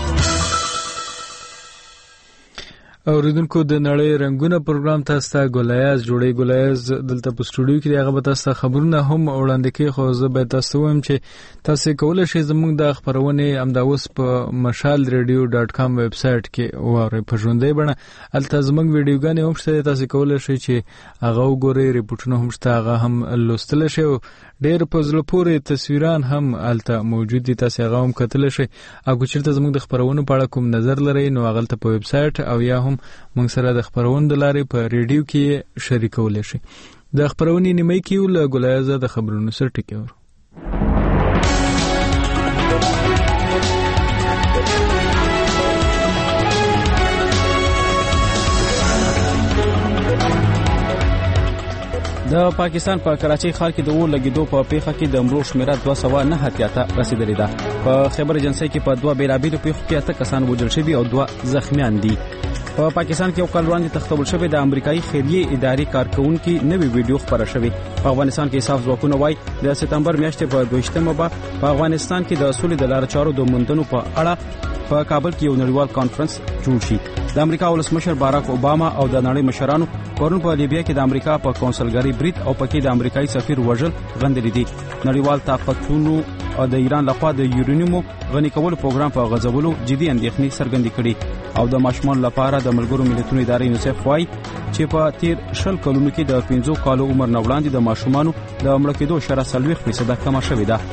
اوریدونکو د نړۍ رنگونه پروګرام تاسو ته ګولایاز جوړي ګولایاز دلته په سټوډیو کې هغه به تاسو خبرونه هم وړاندې کوي. خو زه به تاسو وایم چې تاسو کولای شئ زموږ د خبرونه امداوس په mashalradio.com ویب سټ کې واره په ژوندۍ بڼه الته زموږ ویډیوګانې هم شته. تاسو کولای شئ چې هغه وګورئ، ریپورتونه هم شته، هغه هم لوستل شئ. ډېر په زړه پورې تصویران هم الته موجود دي، تاسو هغه هم کتل شئ. او که چېرته زموږ د خبرونو په اړه کوم نظر لرئ نو هغه ته په ویب سټ او یا هم موږ سره د خبرونو د لارې په ریډیو کې شریکول شي. د خبرونې نیمه کې ول ګولایزه د خبرونو سره ټکی ور د پاکستان په کراچۍ ښار کې د اور لګیدو په پیښه کې د مړو شمیره 209 ته رسیدلې ده. په خبر ایجنسی کې په 2 بیلابیلو پیښو کې 8 کسان وژل شوي او 2 زخمیان دي. په پاکستان کې یو کال وړاندې تختول شوی د امریکایي خیریه ادارې کارکونکو نوې ویډیو خبره شوې. په افغانستان کې صاف ځواکونه وایي د سپتمبر میاشتې په 22مه په افغانستان کې د اصول د لار چارو د موندنو په اړه په کابل کې یو نړیوال کانفرنس جوړ شي. د امریکا ولسمشر باراک اوباما او د نړۍ مشرانو پرون په لیبیا کې د امریکا په کونسلګری برید او پکې د امریکایي سفیر وژل غندلې دي. نړیوال طاقتونو او د ایران لخوا د یورانیوم غني کولو پروګرام په غځولو جدي اندېښنې څرګندې کړې. او د ماشومان لپاره د ملګرو ملتونو ادارې یونیسف وايي چې په تیر 10 کلونو کې د 15 کالو عمر نه وړاندې د ماشومانو د مړ کېدو شرح 40% کمه شوې ده.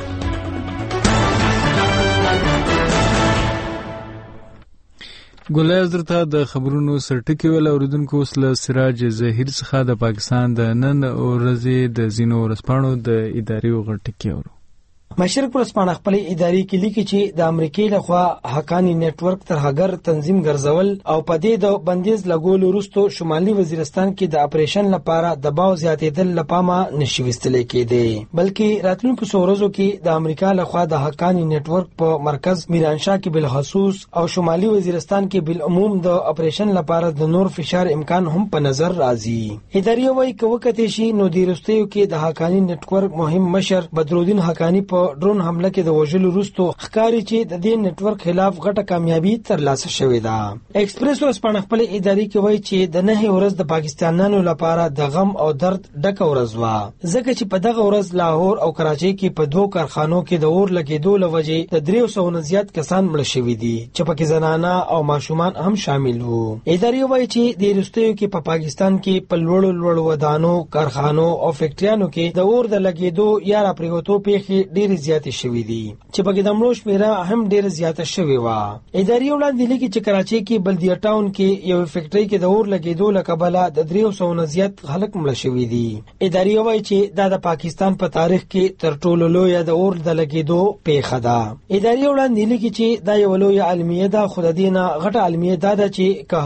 ګولایز درته د خبرونو سرټکی ول. اوریدونکو اوس له سراج ظهیر څخه د پاکستان د نن ورځې د زینو ورسپانو د ادارې غټکی ورو. مشرق ورسپانه خپل اداري کې لیکي چې د امریکای لخوا حقانی نتورک تر هغر تنظیم ګرځول او په دې د بندیز لګول وروسته شمالي وزیرستان کې د اپریشن لپاره دباو زیاتېدل لپاره نشي وستل کېدی، بلکې راتلونکو ورځو کې د امریکا لخوا د حقانی نتورک په مرکز میرانشاه کې بالخصوص او شمالي وزیرستان کې بالعموم د اپریشن لپاره د نور فشار امکان هم په نظر راځي. اداري وایي کوکته شي نو د روستیو کې د حقانی نتورک مهم مشر بدرالدین حقانی په ډرون حمله کې د وژلو وروسته ښکاري چې د دې نتورک خلاف غټه کامیابی ترلاسه شوې ده. ایکسپریس ورسپانه خپل اداري کې وایي چې د نه ورځ د پاکستانیانو لپاره د غم او درد ډکه ورځ و، ځکه چې په دغه ورځ لاهور او کراچۍ کې په 2 کارخانو کې د اور لګیدو لوجې د 300 نه زیات کسان مړ شوي دي چې پکې زنانه او ماشومان هم شامل وو. اداري وایي چې د روستیو کې په پاکستان کې په لوړ ودانو، کارخانو او فیکټریانو کې د اور د لګیدو یا را پریوتو پیښې ډېر زیاتې شوې دي چې پکې د مړو شمیره هم ډېر زیاته شوې و. اداري وړاندې لیکي چې کراچۍ کې بلدیه ټاون کې یو فیکټری کې د اور لګیدو لکبله د 300 نه زیات خلک مړ شوي دي. اداري وایي چې دا د پاکستان په تاریخ کې تر ټولو لوی د اور د لګیدو پیښه ده. اداري وړاندې لیکي چې دا یو لوی علمیه ده، خو د دې نه غټه علمیه ده چې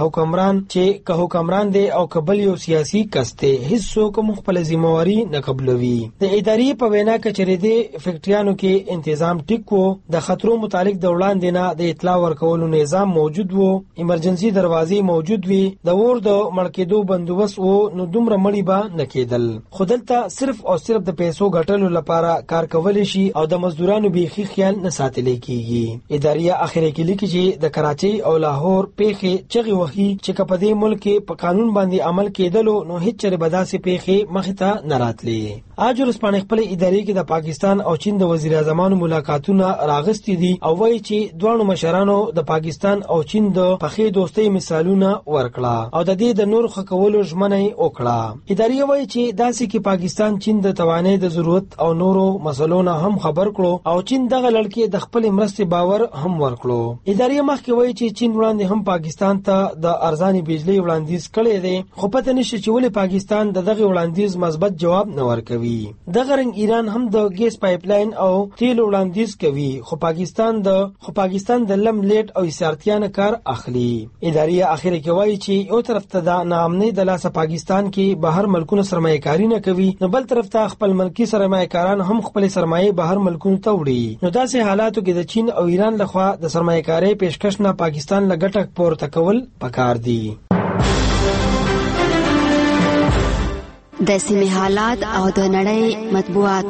که حکمران دی او قبل یو سیاسي کس دی هیڅ څوک خپل ذمہواری نه قبلوي. د اداري په وینا کې چې د فیکټریانو کې انتظام ټیک وو، د خطرو متعلق د وړاندې نه د اطلاع ورکولو نظام موجود وو، ایمرجنسي دروازې موجود وي، د اور د مړ کېدو بندوبست وو، نو دومره مړی به نه کېدل. خو دلته صرف او صرف د پیسو ګټلو لپاره کار کول شي او د مزدورانو بیخي خیال نه ساتل کیږي. اداري اخر کې لیکي چې د کراچۍ او لاهور پیښې چغې وهي چې په دې ملک په قانون باندې عمل کېدلو نو هیڅ چره بداسي پیښې مخ ته نه راتلې. اج ورسپانه خپل اداري کې د پاکستان او چین د وزیر اعظمانو ملاقاتونه راغستې دي او وایي چې دوه مشرانو د پاکستان او چین د پخې دوستۍ مثالونه ورکړه او د دې د نور خکولو ژمنه وکړه. اداري وایي چې داسې کې پاکستان چین د توانې د ضرورت او نورو مسلو نه هم خبر کړو او چین دغه لړکې د خپل مرستې باور هم ورکړو. اداري مخکې وایي چې چین وړاندې هم پاکستان ته د ارزاني بجلی وړاندیز کړی دی، خو پته نشي چې ولې پاکستان دغه وړاندیز مثبت جواب نه ورکوي. دغه رنګ ایران هم د ګیس پایپلاین او تیل وړاندیز کوي، خو پاکستان د لم لیټ او ایثارتیا نه کار اخلي. اداري اخر کې وایي چې یو طرف ته د ناامنۍ د لاسه پاکستان کې بهر ملکونو سرمایه کاری نه کوي، نو بل طرف ته خپل ملکی سرمایه کاران هم خپل سرمایه بهر ملکونو ته وړي. نو داسې حالاتو کې د چین او ایران لخوا د سرمایه کاری پیشکش نه پاکستان لګټک پورته کول پکار دي. د سیمې حالات او د نړۍ مطبوعات.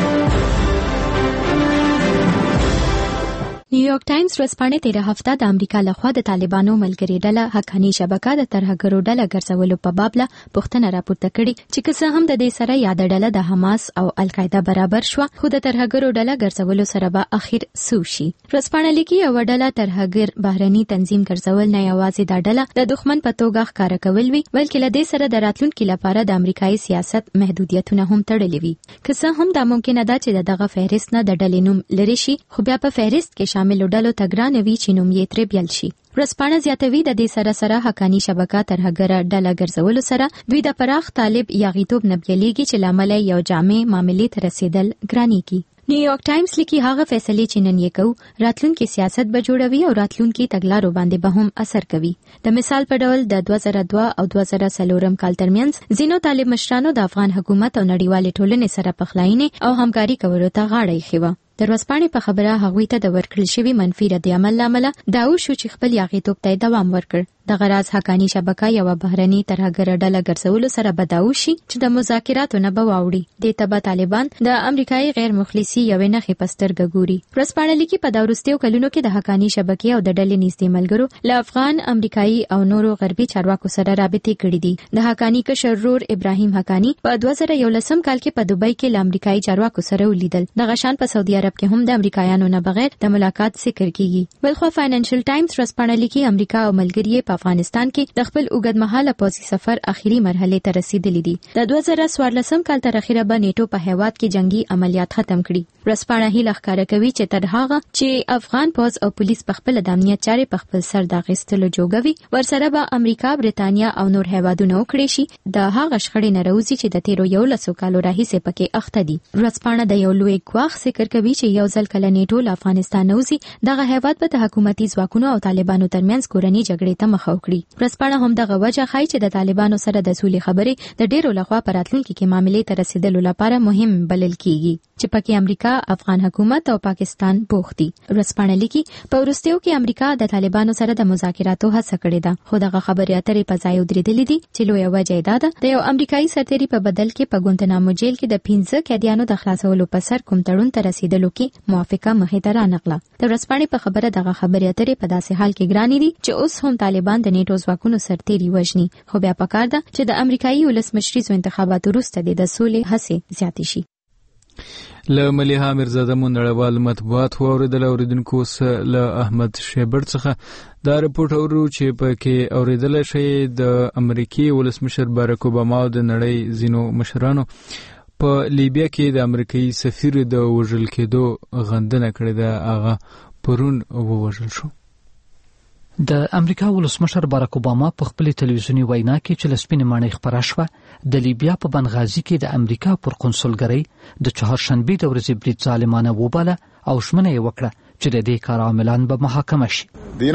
نیویارک ټایمز ورځپاڼې تیره هفته د امریکا لخوا د طالبانو ملګري ډله حقاني شبکه د ترهګرو ډله ګرځولو په باب له پوښتنه راپورته کړې چې که څه هم د دې سره یاد ډله د حماس او القاعده برابر شو، خو د ترهګرو ډله ګرځولو سره به اخر سوشي. ورځپاڼه لیکي یو ډله ترهګر بهرني تنظیم ګرځول نه یوازې د ډله د دښمن په توګه ښکارا کول وي، بلکې له دې سره د راتلونکي لپاره د امریکایي سیاست محدودیتونه هم تړلي وي. که څه هم دا ممکنه ده چې دغه فهرست نه د ډلې نوم لري شي، خو بیا په فهرست کې شامل ډلو تګرانوي چې نوم یې ترې بیل شي. ورځپاڼه زیاتوي د دې سره حقاني شبکه ترهګره ډله ګرځولو سره دوی د پراخ طالب یاغیتوب نه بیلیږي چې لامل یو جامع معاملې ته رسیدل ګرانیږي. نیویارک ټایمز لیکي هغه فیصلې چې نن یې کوو راتلونکي سیاست به جوړوي او راتلونکي تګلارو باندې به هم اثر کوي. د مثال په ډول د 2002 او 2004 کال ترمنځ ځینو طالب مشرانو د افغان حکومت او نړیوالې ټولنې سره پخلاینې او همکاري کولو ته غاړه ایښې وه. د ورځپاڼې په خبره هغوی ته د ورکړل شوي منفي ردعمل لامل دا وشو چې خپل یاغیتوب ته دوام ورکړ. د غراز حقاني شبکه یو بهرني ترهګر ډله ګرځولو سره بداو شي چې د مذاکراتو نه به واوړي. د تبع طالبان د امریکایي غیر مخلصي یو نه خپسترګ ګوري. ورځپاڼه لیکي په دا وروستیو کلونو کې د حقاني شبکې او د ډلې نږدې ملګرو له افغان، امریکایي او نورو غربي چارواکو سره رابطې کړې دي. د حقاني کشر رور ابراهیم حقاني په 2011 کال کې په دوبۍ کې له امریکایي چارواکو سره ولیدل. د غشان په سعودي عرب کې هم د امریکایانو نه بغیر د ملاقات ذکر کیږي. بلخو فاینانشل ټایمز ورځپاڼه لیکي امریکا او ملګري په افغانستان کې د خپل اوږدمهاله پوځي سفر اخیری مرحله ته رسیدلي دي. د 2014 کال تر اخره به نیټو په هیواد کې جنگي عملیات ختم کړي. ورځپاڼه هیله ښکاره کوي چې تر هغه چې افغان پوځ او پولیس په خپل د امنیت چارې په خپل سر د اخیستلو جوګوي، ورسره به امریکا، برتانیا او نور هیوادونه وکړي شي د هغه شخړې نه راوځي چې د تیرو 11 کالو راهیسې پکې اخته دي. ورځپاڼه د یو لوی ګواښ ذکر کوي چې یو ځل کله نیټو له افغانستان نوځي، دغه هیواد به د حکومتي ځواکونو او طالبانو ترمنځ کورنۍ جګړې ته مخ وکړي. ورځپاڼه هم دغه وجه ښایي چې د طالبانو سره د سولې خبرې د ډیرو لخوا په راتلونکي کې معاملې ته رسیدلو لپاره مهم بلل کیږي چې پکې امریکا، افغان حکومت او پاکستان بوخت دي. ورځپاڼه لیکي په وروستیو کې امریکا د طالبانو سره د مذاکراتو هڅه کړې ده، خو دغه خبرې اترې په ځای ودرېدلې دي چې لویه وجه یې دا ده د یو امریکایي سرتیري په بدل کې په ګوانتانامو جیل کې د 15 قیدیانو د خلاصولو په سر کوم تړون ته رسیدلو کې موافقه مخې ته رانغله. د ورځپاڼې په خبره دغه خبرې اترې په داسې حال کې ګرانې دي چې اوس هم طالبان د نیټو ځواکونو سرتیري وژني، خو بیا پکار ده چې د امریکایي ولسمشریزو انتخاباتو وروسته د سولې هڅې زیاتې شي. له ملیحه میرزاده مو نړیوال مطبوعات واوریدل. اوریدونکو سره له احمد شیبر څخه دا رپورټ اورو چې پکې اوریدل شي د امریکای ولسمشر باراک اوباما د نړۍ ځینو مشرانو په لیبیا کې د امریکایي سفیر د وژل کېدو غندنه کړې ده. هغه پرون ووژل شو. د امریکا ولسمشر باراک اوباما په خپل تلویزیونی وینا کې چې لسپینې ماڼۍ خبره شوه د لیبیا په بنغازي کې د امریکا پر قونسلګرۍ د چهارشنبې د ورځې برید ظالمانه وباله او ژمنه یې وکړه چې د دې کار عاملان به محاکمه شي.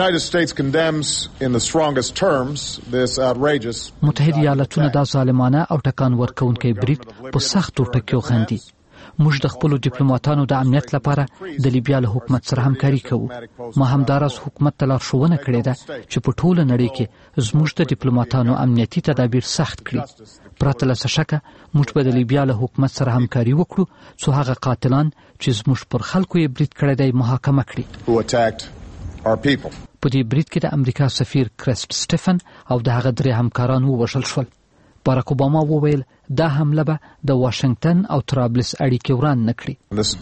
متحده ایالاتونه دا ظالمانه او ټکان ورکوونکی برید په سختو ټکیو غندي. موږ د خپل ډیپلوماټانو د امنیت لپاره د لیبیا له حکومت سره همکاري کوو. ما همداراز حکومت ته لارښوونه کړې ده چې په ټوله نړۍ کې زموږ د ډیپلوماټانو امنیتي تدابیر سخت کړي. پرته له څه شکه موږ به د لیبیا له حکومت سره همکاري وکړو څو هغه قاتلان چې زموږ پر خلکو یې برید کړی دی محاکمه کړي. په دې برید کې د امریکا سفیر کرسټ سټیفن او د هغه درې همکاران ووژل شول. باراک اوباما وویل دا حمله به د واشنگټن او طرابلس اړیکې وران نه کړي.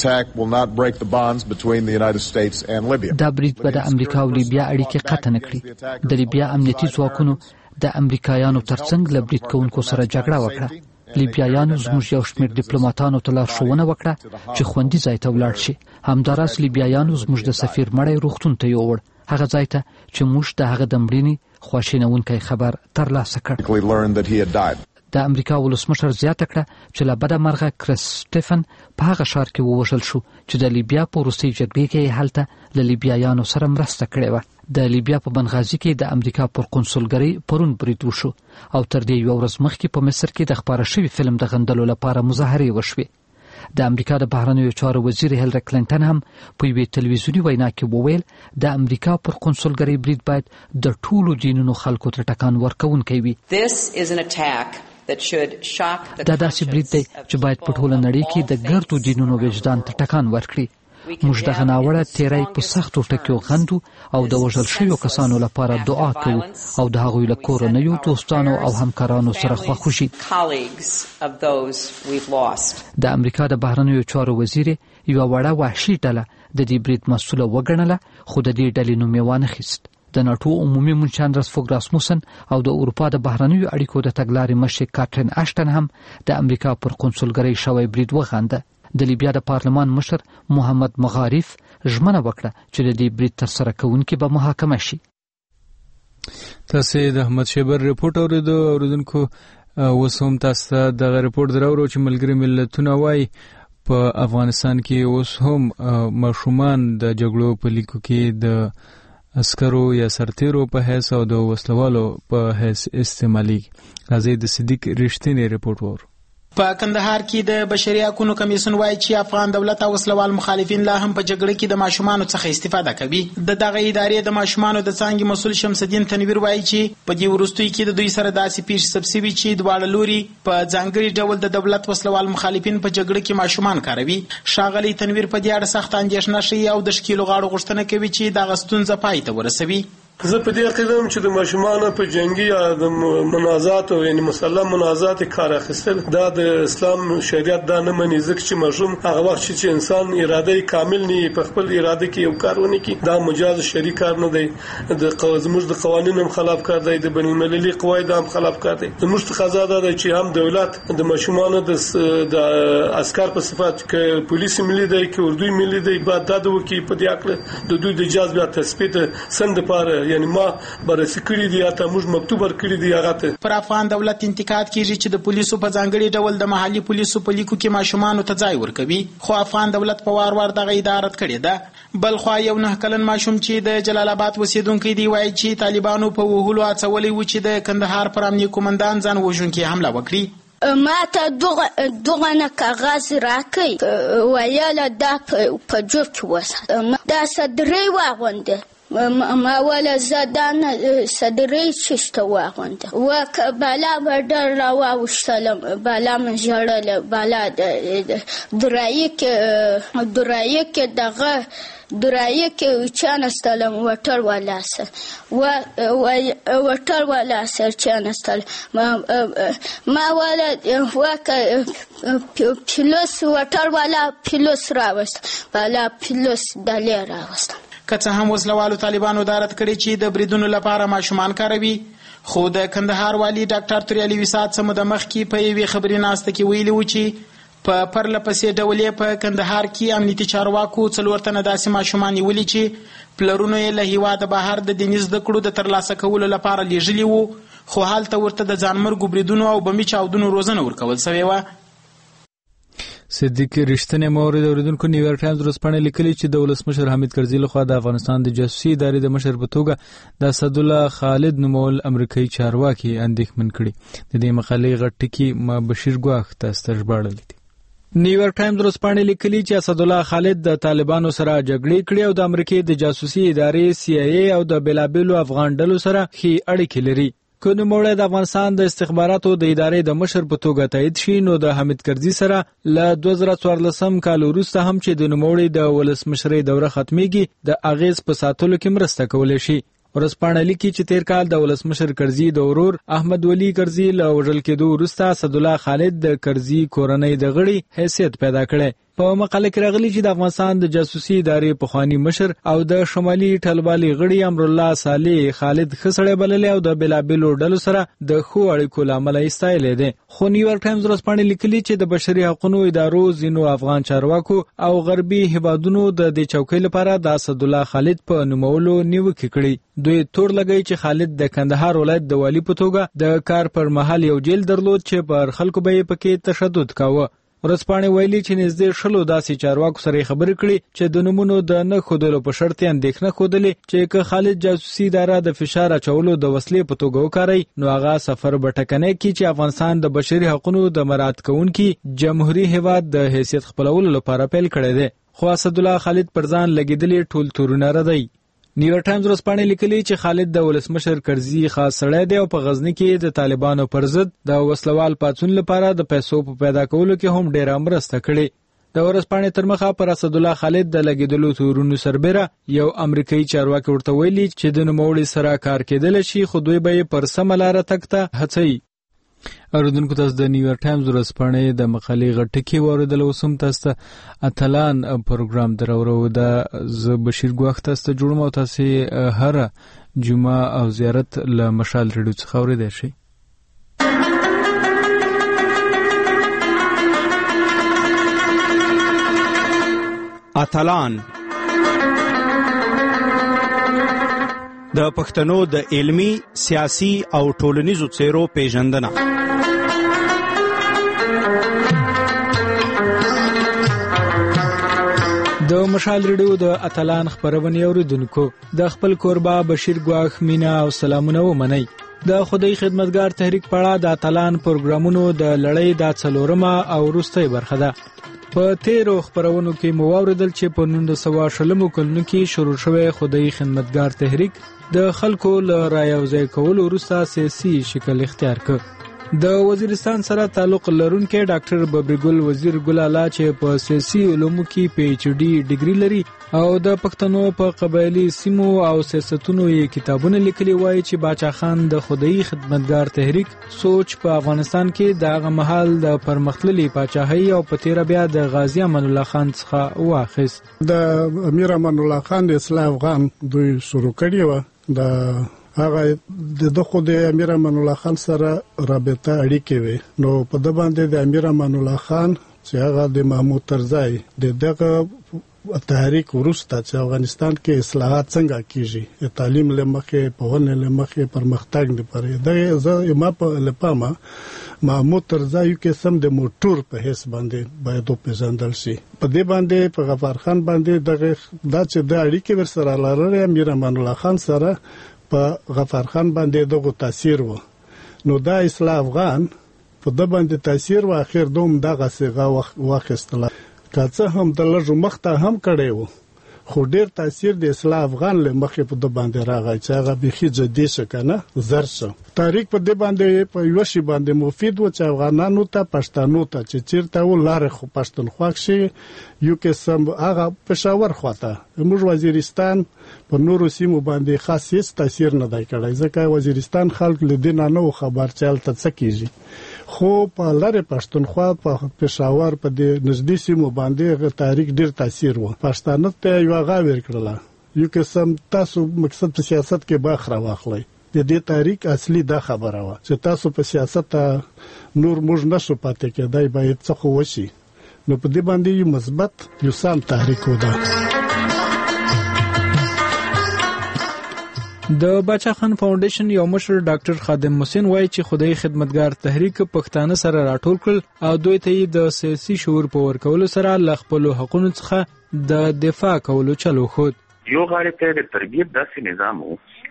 دا برید به د امریکا او لیبیا اړیکې قطع نه کړي. د لیبیا امنیتي ځواکونو د امریکایانو ترڅنګ له برید کوونکو سره جګړه وکړه. لیبیایانو زموږ یو شمېر ډیپلوماټانو ته لارښوونه وکړه چې خوندي ځای ته ولاړ شي. همداراز لیبیایانو زموږ د سفیر مړی روغتون ته یووړ، هغه ځای ته چې موږ د هغه د مړینې خواشینونکی خبر ترلاسه کړ. د امریکا ولسمشر زیاته کړه چې له بده مرغه کرس سټیفن په هغه ښار کې ووژل شو چې د لیبیا په وروستۍ جګړې کې هلته له لیبیایانو سره مرسته کړې وه. د لیبیا په بنغازي کې د امریکا پر قونسلګرۍ پرون برید وشو او تر دې یوه ورځ مخکې په مصر کې د خپاره شوي فلم د غندلو لپاره مظاهرې وشوې. د امریکا د بهرنیو چارو وزیر هیلری کلینټن هم په یوې تلویزیوني وینا کې وویل د امریکا پر قونسلګرۍ برید باید د ټولو دینونو خلکو ته ټکان ورکوونکی وي. دا داسې برید دی چې باید په ټوله نړۍ کې د ګردو دینونو وجدان ته ټکان ورکړي. موږ دغه ناوړه تیری په سختو ټکیو غندو او د وژل شویو کسانو لپاره دعا کوو او د هغوی له کورنیو، دوستانو او همکارانو سره خواخوږي. د امریکا د بهرنیو چارو وزیر یوه وړه وحشي ډله د دې برید مسؤله وګڼله، خو د دې ډلې نوم یې وانخیست. د ناټو عمومي منشي اندرس فوګ راسموسن او د اروپا د بهرنیو اړیکو د تګلارې مشر کاترین اشټن هم د امریکا پر قونسلګرۍ شوی برید وغنده. د لیبیا د پارلمان مشر محمد مغارف ژمنه وکړه چې د دې برید ترسره کوونکي به محاکمه شي. تاسو د احمد شیبر رپورټ اوریدونکو اوس هم تاسو ته دغه رپورټ درو چې ملګری ملتونه وایي په افغانستان کې اوس هم ماشومان د جګړو په لیکو کې د عسکرو یا سرتیرو په حیث او د وسلوالو په حیث استعمالي. راځي د صدیق رښتینی رپورټ وور. په کندهار کې د بشري حقوقو کمیسیون وایي چې افغان دولت او وسلوال مخالفین لا هم په جګړه کې د ماشومانو څخه استفاده کوي. د دغه ادارې د ماشومانو د څانګې مسؤل شمس الدین تنویر وایي چې په دې وروستیو کې د دوی سره داسې پیښې سبسیوي چې دواړه لوري په ځانګړي ډول د دولت وسلوال مخالفین په جګړه کې ماشومان کاروي. ښاغلی تنویر په دې اړه سخت اندېښنه ښیي او د ښکیلو غاړو غوښتنه کوي چې دغه ستونزه پای ته ورسوي. زه په دې عقیده یم چې د ماشومانو په جنگي یا د منازعات او یعنی مسلم منازعات کار اخیستل دا د اسلام شریعت دا نه مني، ځکه چې ماشوم هغه وخت چې انسان اراده کامل نه په خپل اراده کې یو کار ونه کوي دا مجاز شریک کار نه دی. د زموږ د قوانینو خلاف کار دی، د بین المللي قواعدو هم خلاف کار دی. زموږ تقاضا ده چې هم دولت د ماشومانو د عسكر په صفت کې پولیس ملي دی کې اردوی ملي دی بعد دا د وکی په دې اړه د دوی د اجازه بیا تثبیت سند لپاره یعنی ما بررسي کړی دی یا ته موږ مکتوب ورکړی دی هغه ته. پر افغان دولت انتقاد کیږي چې د پولیسو په ځانګړي ډول د محلي پولیسو په لیکو کې ماشومانو ته ځای ورکوي، خو افغان دولت په وار وار دغه اداره کړې ده. بل خو یو 9 کلن ماشوم چې د جلال آباد اوسیدونکی دی وایي چې طالبانو په وهلو اڅولې و چې د کندهار پر امنیه قومندان ځان وژونکي حمله وکړي. ما ته دغه نه کاغذ راکړي ویاله دا په جوب کې وسه دا صدرې واغونده ما ولا زدان صدرې چشته واغونده وک بالا بدر را واوشتلم بالا من جړل بالا درایه کې دغه درایه کې چانستلم وټر ولاسه وټر ولاسه چانستل ما ولا وک پلوس وټر ولا پلوس راوست بالا پلوس دلې راوست. که څه هم وسلوالو طالبانو دارت کړي چې د بریدونو لپاره ماشومان کاروي، خو د کندهار والی ډاکټر توریالي وسات سم د مخ کې په یوې خبري ناسته کې ویلي و چې په پرله پسې ډول په کندهار کې امنیتي چارواکو 4 تنه داسې ماشومان ولي چې پلرونو یې له هیواده بهر د دیني زده کړو د ترلاسه کولو لپاره لیږلي وو، خو هلته ورته د ځانمرګو بریدونو او بمي چاودنو روزنه ورکول شوې وه. صدیق رښتینی مورد اوریدونکو نیویارک ټایمز ورځپاڼه لیکلي چې د ولسمشر حامد کرزي لخوا د افغانستان د جاسوسي ادارې د مشر په توګه د اسدالله خالد نومول امریکایي چارواکي اندېښمن کړي. د دې مقالې غټ ټکی ما بشیر ګواخ تاسو ته ژباړلی دی. نیویارک ټایمز ورځپاڼه لیکلي چې اسدالله خالد د طالبانو سره جګړې کړې او د امریکای د جاسوسي ادارې CIA او د بلابلو افغان ډلو سره ښې اړیکې لري. که نوموړی د افغانستان د استخباراتو د ادارې د مشر په توګه تایید شي نو د حامد کرزي سره له 2014 کال وروسته هم چې د نوموړي د ولسمشرۍ دوره ختميږي د اغیز په ساتلو کې مرسته کولی شي. ورځپاڼه لیکي چې تیر کال د ولسمشر کرزي د ورور احمد ولی کرزي له وژل کېدو وروسته اسدالله خالد د کرزي کورنۍ د غړي حیثیت پیدا کړي. په مقاله کې راغلي چې د افغانستان د جاسوسي ادارې پخوانی مشر او د شمالي ټلبالي غړي امرالله صالح خالد خسړې بللې او د بلابلو ډلو سره د خو اړیکو لامل ایستایلې ده. خو نیویارک ټایمز ورځپاڼه لیکلي چې د بشري حقوقو ادارو ځینو افغان چارواکو او غربي هیوادونو د دې چوکۍ لپاره د اسدالله خالد په نومولو نیوکه کړې. دوی تور لګی چې خالد د کندهار ولایت د والی په توګه د کار پر مهال یو جیل درلود چې پر خلکو به پکې تشدد کاوه. ورځپاڼه ویلي چې نږدې 100 داسې چارواکو سره خبرې کړي چې د نمونو د نه خودلو په شرط اندېښنه خودلې چې که خالد جاسوسي اداره د فشار اچولو د وسلې په توګه وکړي نو هغه سفر بټکنه کی چې افغانستان د بشري حقوقو د مراعات کوونکي جمهوریت هیواد د حیثیت خپلولو لپاره پیل کړی دی. خو اسدالله خالد پر ځان لګیدلې ټول تورونه ردی. نیویارک ټایمز ورځپاڼې لیکلي چې خالد د ولسمشر کرزي خاص سړی دی او په غزني کې د طالبانو پر ضد د وسلوال پاڅون لپاره د پیسو په پیدا کولو کې هم ډېره مرسته کړې. د ورځپاڼې تر مخه پر اسدالله خالد د لګیدلو تورونو سربېره یو امریکایي چارواکي ورته ویلي چې د نوموړي سره کار کېدلی شي خو دوی به یې پر سمه لاره تګ ته هڅوي. اوریدونکو تاسو د نیویارک ټایمز ورځپاڼې د مقالې غټ ټکي واوریدل. اوس هم تاسو ته اتلان پروګرام درورو د ز بشیر ګواښ تاسو ته جوړم او تاسو هر جمعه او زیارت له مشال ریډیو څخه اوریدای شئ. اتلان د پښتنو د علمی، سیاسي او ټولنیزو څیرو پیژندنه. د مشال ریډیو د اتلان خبرونه اوریدونکو د خپل کوربه بشیر ګواښ مینا او سلامونه ومنئ. د خدای خدمتګار تحریک پړه د اتلان پروګرامونو د لړۍ د 4مه او وروستۍ برخه ده. په تیرو خبرونو کې مو واوریدل چې په 1940 کلونو کې شروع شوی خدای خدمتګار تحریک د خلکو له رايوځای کولو وروسته سیاسي شکل اختیار کړ. د وزیرستان سره تعلق لرونکي ډاکټر ببرګل وزیر ګل اعلی چې په سیاسي علومو کې پی ایچ ډي ډیګري لري او د پښتنو په قبایلی سیمو او سیاستونو یې کتابونه لیکلي وایي چې باچا خان د خدای خدمتګار تحریک سوچ په افغانستان کې د هغه مهال د پرمختللي پاچاهۍ او په تیر بیا د غازی امان الله خان څخه واخیست. د امیر امان الله خان د اصلاح افغان دوی شروع کړی و. د هغه د خو د امیر امان الله خان سره رابطه اړیکې وي. نو په د باندې د امیر امان الله خان چې هغه د محمود طرزی د دغه تحریک وروسته چې افغانستان کې اصلاحات څنګه کیږي، تعلیم لمخې، په ونه لمخې، پرمختګ لپاره د زه ما په لپاره محمود طرزی کې سم د موټور په حساب باندې باید پیژندل شي. په دې باندې په غفار خان باندې دغه د چې د اړیکې ورسره لري امیر امان الله خان سره په غفار خان باندې دغه تاثیر و. نو دا اصلاح افغان په د باندې تاثیر و. اخر دوم دغه صيغه واخیستله که څه هم د لږ مخته هم کړی و خو ډیر تاثیر د اصلاح افغان له مخې په د باندې راغی چې هغه بيخي جدي شکنه زر شو. تاریخ په د باندې په یو شی باندې مفید و چې افغانانو ته پښتنو ته چې چیرته ولاره خو پښتونخوا شي یو کې سم هغه پېښور خواته موږ وزیرستان په نورو سیمو باندې خاص هیڅ تاثیر نه دی کړی ځکه وزیرستان خلک لدینه نو خبر چالت څه کیږي. خو په لاره پښتونخوا په پېښور په د نږدې سیمو باندې تاریخ ډیر تاثیر و. پښتانه ته یو غاور کړل یو کې سم تاسو مقصد په سیاست کې باخره واخلئ. د دې تاریخ اصلي دا خبره و چې تاسو په سیاست نور موږ نشو پاتې کېدای باید څه خو وشي. نو په دې باندې یو مثبت یو سم تحریک ودا. د باچا خان فاونډیشن یو مشر ډاکټر خادم حسین وایي چې خدای خدمتګار تحریک پښتانه سره راټول کړل او دوی ته د سیاسي شعور په ورکولو سره ل خپل حقوقو څخه د دفاع کولو چلو خود. یو غاړه د تربیت داسې نظام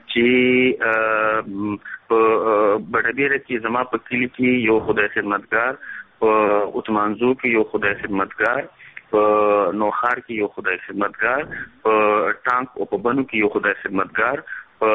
چې په بډډیره کې زما په کلی کې یو خدای خدمتګار، په اوتمانزو کې یو خدای خدمتګار، په نوخار کې یو خدای خدمتګار، په ټانک او په بنو کې یو خدای خدمتګار، په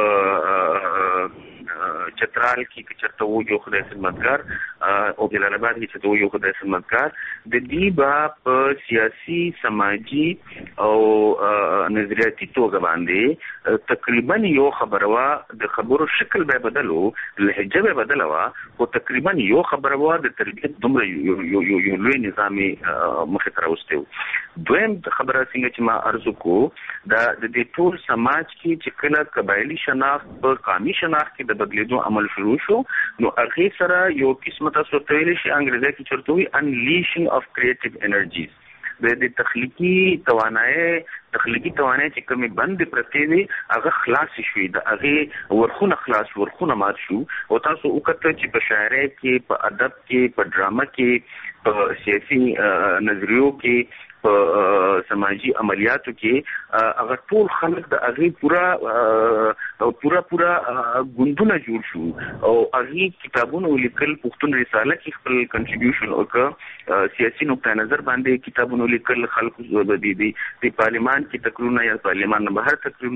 چترال کې چرته وو یو خدای خدمتګار او جلال آباد کې چرته وو یو خدای خدمتګار. د دې با په سیاسي، سماجی او نظریاتي توګه باندې تقریبا یو خبره وا د خبرو شکل به بدلو، لهجه به بدلو، او تقریبا یو خبره وا د تربیت دومره یو لوی نظامي مخه تر اوسته. دویم خبره څنګه چې ما ارزو کو د دې ټول سماج کې چې کله قبایلی شناخت په قومي شناخت کې د بدلیدو عمل شروع شو، نو هغه سره یو قسمه تاسو ته ویل شي انګریزي کې چرته وي unleashing of creative energies. د تخلیقي توانایي چې کومې بند پرتې وي هغه خلاص شوې، د هغه ورخونه مات شو. او تاسو وکړه چې په شاعرۍ کې، په ادب کې، په ډرامه کې، په سیاسي نظریو کې، په سماجی عملیاتو کې هغه ټول خلک د هغه پورا ګوندونه جوړ شو او هغه کتابونه ولیکل. پښتون رساله کې خپل کنټریبیوشن وکړ، سیاسي نقطه نظر باندې کتابونه ولیکل، خلکو د پارلیمان کې تقریرونه یا پارلیمان نه بهر تقریرونه،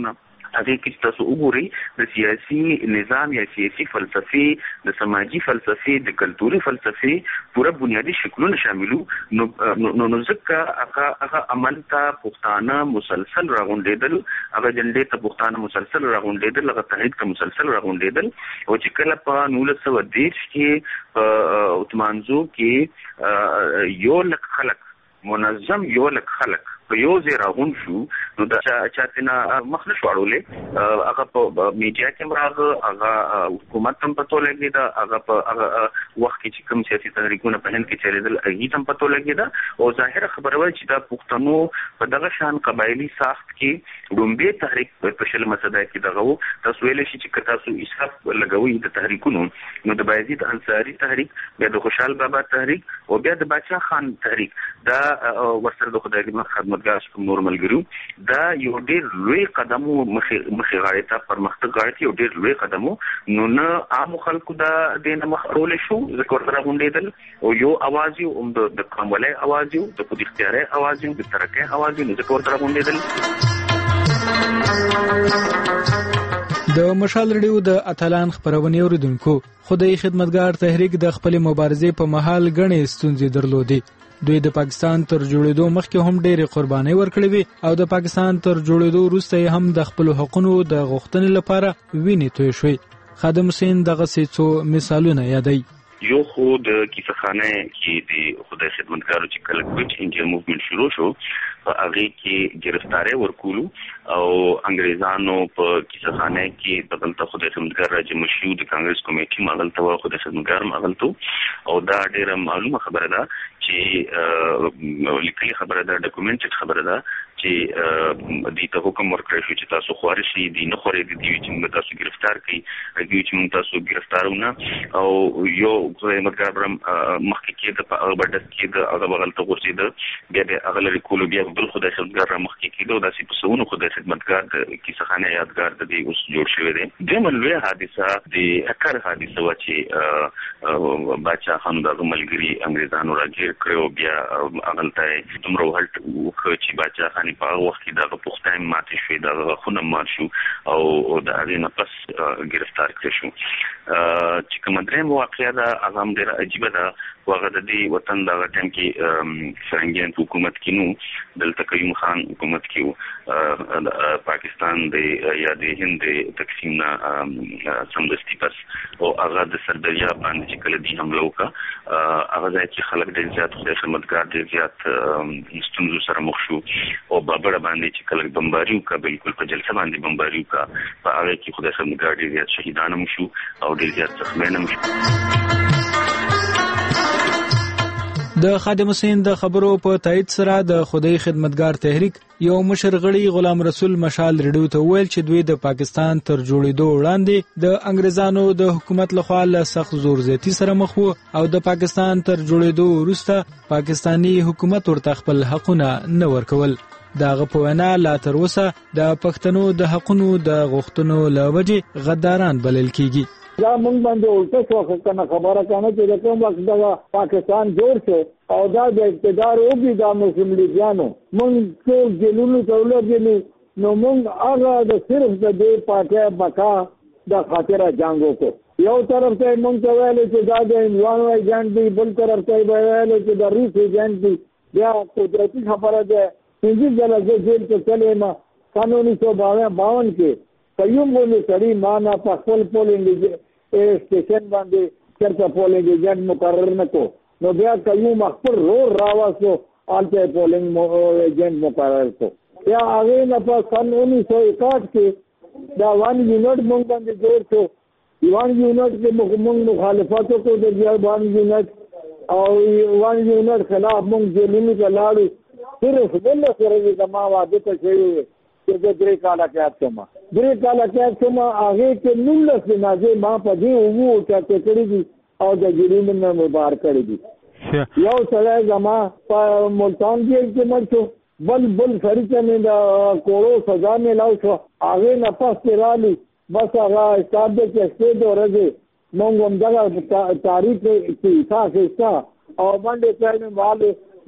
هغه کې تاسو وګورئ د سیاسي نظام یا سیاسي فلسفي د سماجی فلسفي د کلتوري فلسفي پوره بنیادی شکلونه شاملو نو ځکه هغه عمل ته پښتانه مسلسل راغونډېدل هغه جنډې ته پښتانه مسلسل راغونډېدل هغه تحریک ته مسلسل راغونډېدل او چې کله په 1930 کې اتمانزو کې یو لک خلک منظم یو لک خلک په یو ځای راغون شو نو دا چاته نه مخنه شوړولې هغه په میډیا کې راغله هغه حکومت هم پتو لګی دا هغه په وخت کې چې کوم سیاسي تحریکونه په هند کې چلیدل هغه هم پتو لګی دا او ظاهره خبره وای چې دا پښتنو په دغه شان قبایلی ساخت کې دومبه تحریک په شل مسده کې دغه تاسو ویل شي چې تاسو اسحاق لګوي د تحریکونو نو د بایزید انصاری تحریک بیا د خوشحال بابا تحریک او بیا د باچا خان تحریک دا ورسره د خدای خدمت ګاش کوم نور ملګرو دا یو ډېر لوی قدم مخې غاړې ته پرمختګ غاړې ته یو ډېر لوی قدم نو نه عام خلکو دا د مخرول شو ذکر سره غونډېدل او یو आवाज یو د کومولای आवाज یو د خود اختیاري आवाज یو د ترقه आवाज یو ذکر سره غونډېدل د مشال رډیو د اتلان خبرونه اوریدونکو خدای خدمتګار تحریک د خپل مبارزې په محل غنې ستونزې درلودې دوی د پاکستان تر جوړېدو مخکې هم ډېرې قربانۍ ورکړې وي او د پاکستان تر جوړېدو وروسته هم د خپل حقوقو د غوښتنې لپاره وینې توی شوې خادم حسین دغه څو مثالونه یادوي یو خو د کیسهخانه کې د خدای خدمتګارو چې کله کوچ انجن موومېنټ شروع شو په هغه کې گرفتاری ورکولو او انګريزانو په کیسهخانه کې دغه خدای خدمتګار راځي مشهور د کانګرس کمیټې ماغلته او خدای خدمتګار ماغلته او دا ډیره معلومه خبره ده چې لیکلي خبره ده ډاکومنټډ خبره ده چې د ته حکم ورکړی شو چې تاسو خوارشي دي نه خوري دي چې موږ تاسو گرفتار کړي هغه چې موږ تاسو گرفتارونه او یو خدمتګار برم مخکې کې د بډس کې د هغه بغلته ورسید بیا د اغلری کولو بیا بل خدای خدمتګار مخکې کې د داسې په سونو خدای خدمتګار د کیسهخانه یادګار د دې اوس جوړ شوی دی د ملوي حادثه د هکر حادثه و چې باچا خان د ملګری انګريزانو راګیر کړو بیا اغلته تمرو هلت وکړي چې باچا خان په وخت کې د پښتون ماته شوی د خونه مار شو او د هغه نه پس گرفتار کړ شو چې کوم درې واقعیا دا اغام ډیر عجیب ده واغه د دې وطن دا ټیم کې فرنګین حکومت کې نو دلته قیوم خان حکومت کې پاکستان د یا د هند تقسیم نه سمدستي پس او هغه د سردریا باندې چې کله دی حمله وکړه هغه ځای چې خلک ډیر زیات خدمتګار ډیر زیات ستونزو سره مخ شو او بابړه باندې چې کله بمباري وکړه بالکل په جلسه باندې بمباري وکړه په هغه کې خدای خدمتګار ډیر زیات شهیدان هم شو او ډیر زیات زخمیان هم شو د خادم حسین د خبرو په تایید سره د خدای خدمتګار تحریک یو مشر غړي غلام رسول مشال ریډیو ته ویل چې دوی د پاکستان تر جوړېدو وړاندې د انګريزانو د حکومت لخوا له سخت زور زیاتی سره مخ وو او د پاکستان تر جوړېدو وروسته پاکستانی حکومت ورته خپل حقونه نه ورکول داغه په وینا لا تر اوسه د پښتنو د حقونو د غوښتنو لوجه غداران بلل کیږي دا مونږ باندې ورته څه کنه خبره کنه چې کوم وخت دا پاکستان جوړ شو او دا د اقتدار او د مسلم لیګانو مونږ ټول جنونو تولګنی نو مونږ هغه د صرف د دې پاکه بقا د خاطره جنگو کو یو طرف ته مونږ ته ویل چې دا د انوانو ایجنټ دی بل طرف ته ویل چې د روس ایجنټ دی بیا قدرتي خبره ده څنګه دلته جیل ته تلما قانوني 152 کې قیوم غونې سړي معنا په خپل پولینګ سټیشن باندې چرته پولینګ ایجنټ مقرر نکو نو بیا قیوم خپل رور راواسو آلته پولینګ ایجنټ مقرر کو یا هغه نه په سن 1961 کې دا وان یونټ مونږ باندې جوړ شو وان یونټ کې مونږ مخالفت کو د وان یونټ او وان یونټ خلاف مونږ جیلونو ته لاړو صرف بل سره د ما واده ته شوی چې د درې کاله کې ما هغه کې نولس جنازې ما په دې وو چې کړې دي او د جریمه نه مبار کړې دي یو سره زما په ملتان کې مړ شو بل سړی چې دا کوړو سزا ملاو شو هغه نه پاتې رالي بس هغه استاد کې څه دورځي مونږ هم دا تاریخ کې تاسو او باندې ځای والے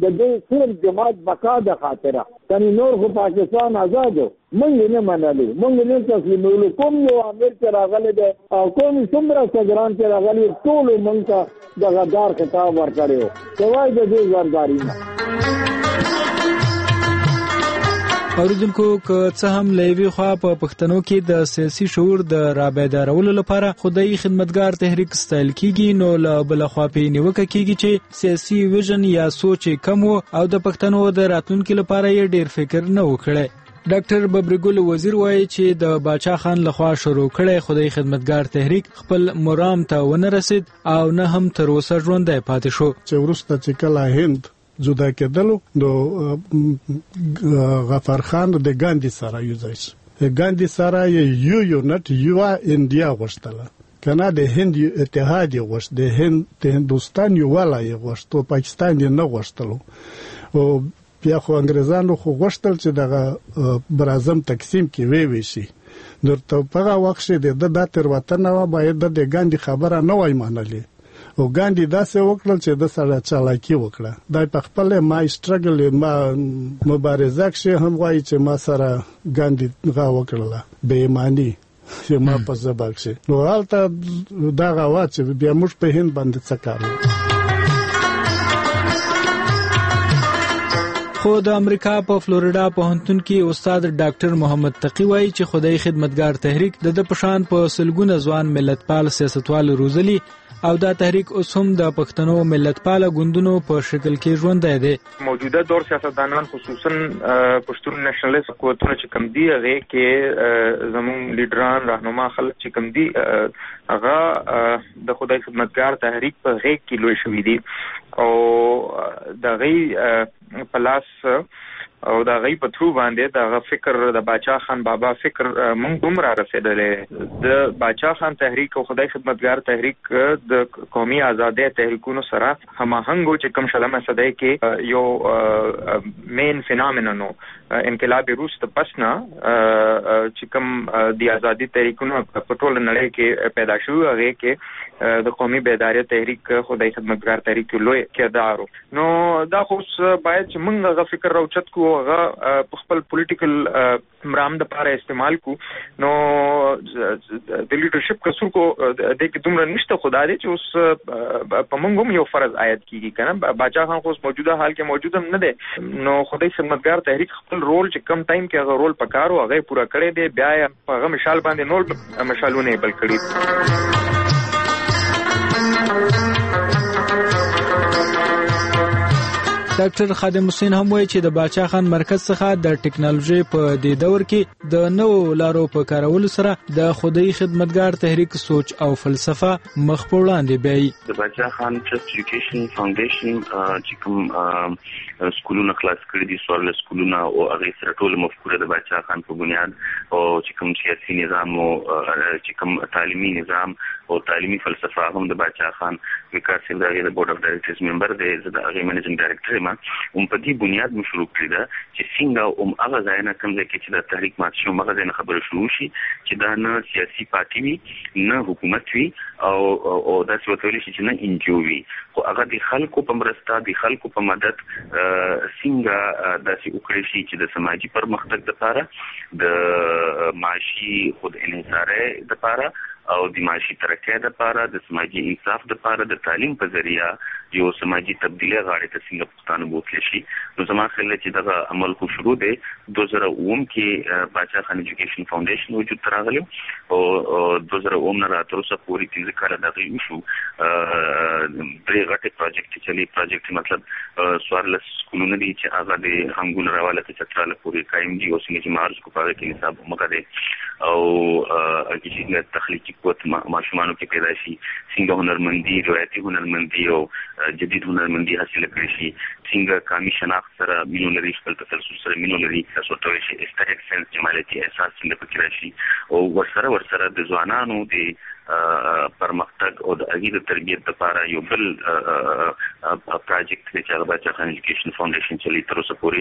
د دې صرف جماعت بقا د خاطره کني نور خو پاکستان آزادو مونږ نه منلو مونږ نه تسلیمولو کوم یو امیر چې راغلی دی او کوم څومره صدران چې راغلي ټول مونږ ته د غدار خطاب ورکړیو سوای د دې زرداري نه اوریدونکو که څه هم لوي خو په پښتنو کې د سیاسي شعور د رابطارولو لپاره خدای خدمتګار تحریک ستایل کیږي نو له بل خوا په نیوکه کیږي چې سیاسي ویژن یا سوچ کم او د پښتنو د راتلونکو لپاره یې ډیر فکر نه وکړي ډاکټر ببرګل وزیر وایي چې د باچا خان لخوا شروع کړي خدای خدمتګار تحریک خپل مرام ته ونه رسید او نه هم تر اوسه ژوندی پاتې شو چې ورسته چې کله هند جدا کېدلو نو غفر خان د ګاندی سره یو ځای شو ګاندی سره یو یونټ یو انډیا غوښتله کنه د هند اتحاد غوښت د هندستان یو ولای غوښت او پاکستان یې نه غوښتلو او بیا خو انګريزانو خو غوښتل چې دغه برازم تقسیم کې وی شي درته په هغه وخت کې د تر وطن باید د ګاندی خبره نه وای منلې او ګاندی داسې وکړل چې د سره چالاکی وکړه دا په خپل ما سټرګل ما مبارزه کې هم وایي چې ما سره ګاندی غا وکړله بې ایمانی چې ما په زبر کې نو حالت دا غوا چې بیا موږ په هند باندې څه کارو خو د امریکا په فلوریدا پوهنتون کې استاد ډاکټر محمد تقی وایي چې خدای خدمتګار تحریک د پشان په سلګونه ځوان ملتپال سیاستوال روزلي او دا تحریک اوس هم د پښتنو ملتپال ګوندونو په شکل کې ژوندی دی موجوده دور سیاستدانان خصوصا پښتون نېشنلیست قوتونه چې کم دي هغه کې زموږ لیډران راهنما خلک چې کم دي هغه د خدای خدمتګار تحریک په غیږ کې لوی شوي دي او د غي پلاس او دا غي په ترو باندې دا فکر د باچا خان بابا فکر مونږ دومره رسیدلې د باچا خان تحریک او خدای خدمتګار تحریک د قومي ازادۍ تحریکونو سره هماهنګ چې کوم شلمه صدای کې یو مین فینامینو انقلاب روس ته پسنا چې کوم د ازادۍ تحریکونو په ټول نړۍ کې پیدا شو هغه کې د قومي بیداری تحریک خدای خدمتګار تحریک لوی کردار نو دا خو باید چې موږ غو فکر راوچت کو هغه خپل پولیټیکل مرام د لپاره استعمال کو نو د لیډرشپ کسر کو د کې دومره نشته خدای دې چې اوس په موږ هم یو فرض عاید کیږي کنه باچا خان خو موجوده حال کې موجود هم نه دی نو خدای خدمتګار تحریک خپل رول چې کم ټایم کې هغه رول پکارو هغه پورا کړی دی بیا په هغه مثال باندې نور مثالونه بل کړی ډاکټر خادم حسین هم وایي چې د باچا خان مرکز څخه د ټکنالوژي په دې دور کې د نوو لارو په کارولو سره د خدای خدمتګار تحریک سوچ او فلسفه مخ په وړاندې بیایي د باچا خان ټرست ایجوکیشن فاونډیشن چې کوم سکولونه خلاص کړي دي سوال سکولونه او هغه سره ټول مفکوره د باچا خان په بنیاد او چې کوم سیاسي نظام او چې کوم تعلیمي نظام او تعلیمي فلسفه هم د باچا خان وکړ چې د بورډ اف ډایرکټرز ممبر دی د هغه منیجینګ ډایرکټر په دې بنیاد مو شروع کړی دا چې څنګه هغه ځای نه کوم ځای کې چې د تحریک مات شو هغه ځای نه خبره شروع شي چې دا نه سیاسي پارټي وي نه حکومت وي او دا څه وتویل شي چې نه انجو وي خو هغه د خلکو په مرسته د خلکو په مدد څنګه داسې وکړي شي چې د سماجی پرمختګ لپاره د معاشي خود انحصاري لپاره او د معاشي ترقۍ لپاره د سماجی انصاف لپاره د تعلیم په ذریعہ یو سماجی تبدیلی غاړه ته څنګه پښتانه بوتل شي نو زما خیال چې دا عمل کو شروع دی 2009 کې باچا خان ایجوکیشن فاونډیشن وجود تراغلی او 2009 نه تر اوسه پوری 3 کال دغه شو درې غټه پروجیکټ چلی پروجیکټ مطلب سوارلس سکولونه دي چې هغه د هنګون راواله ته چتراله پوری قائم دي او څنګه چې مارز کو پاره کې حساب مګه دي او چې تخلیقي قوت ماشومانو کې پیدا شي څنګه هنرمندي روایتي هنرمندي او جدید هنرمندي حاصل کړي شي څنګه قومي شناخت سره مينو لري خپل تسلسل سره مينو لري تاسو ته شي استریک سنس جمالتي احساس څنګه پکې راشي او ورسره د ځوانانو د پرمختګ او د اګیده تربیت لپاره یو بل پروجیکټ چې هغه باچا خان ایجوکیشن فاونډیشن چلی تر اوسه پورې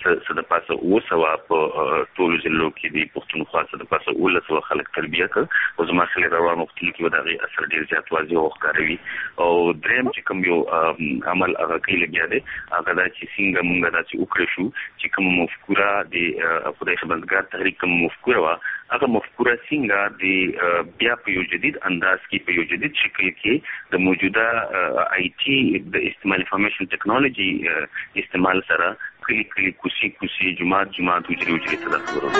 د پاسه وسوا په ټول ضلعو کې د پښتونخوا څخه د پاسه ولسو خلک تربیه کړ او زما خلک روان مختلف کې وداغي اثر ډیر زیات واضح او ښکاروي او دریم چې کوم یو عمل هغه کې لګیا دی هغه دا چې څنګه موږ دا چې وکړو شو چې کوم مفکوره د خدای خبرګار تحریک کوم مفکوره وا هغه مفکوره څنګه د بیا په یو جدید انداز کې په یو جدید شکل کې د موجوده آی ټي د استعمال انفارمیشن ټیکنالوژي استعمال سره کلی کوسی جماعت حجري ته خبرو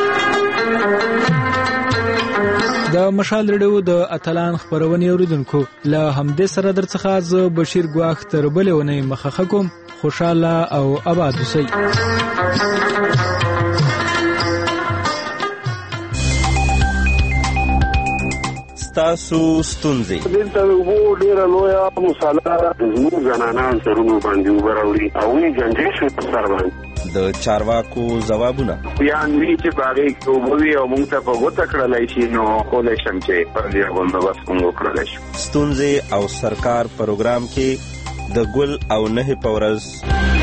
د مشال رډیو د اتلان خبرونه اوریدونکو له همدې سره درڅخه ز بشیر ګواخ تر بلونه مخخه کوم خوشاله او آباد اوسئ. تاسو ستونزې دلته وو ډیره لویه مصالحه زموږ زنانان سرونو باندې وبراوړي او یې جنجې شو په سر باندې د چارواکو ځوابونه بیان وی چې باغې کوموي او موږ ته په وته کړلای شي نو کولای شم چې پر دې باندې بس موږ کړلای شو. ستونزې او سرکار پروګرام کې د ګل او نه پورز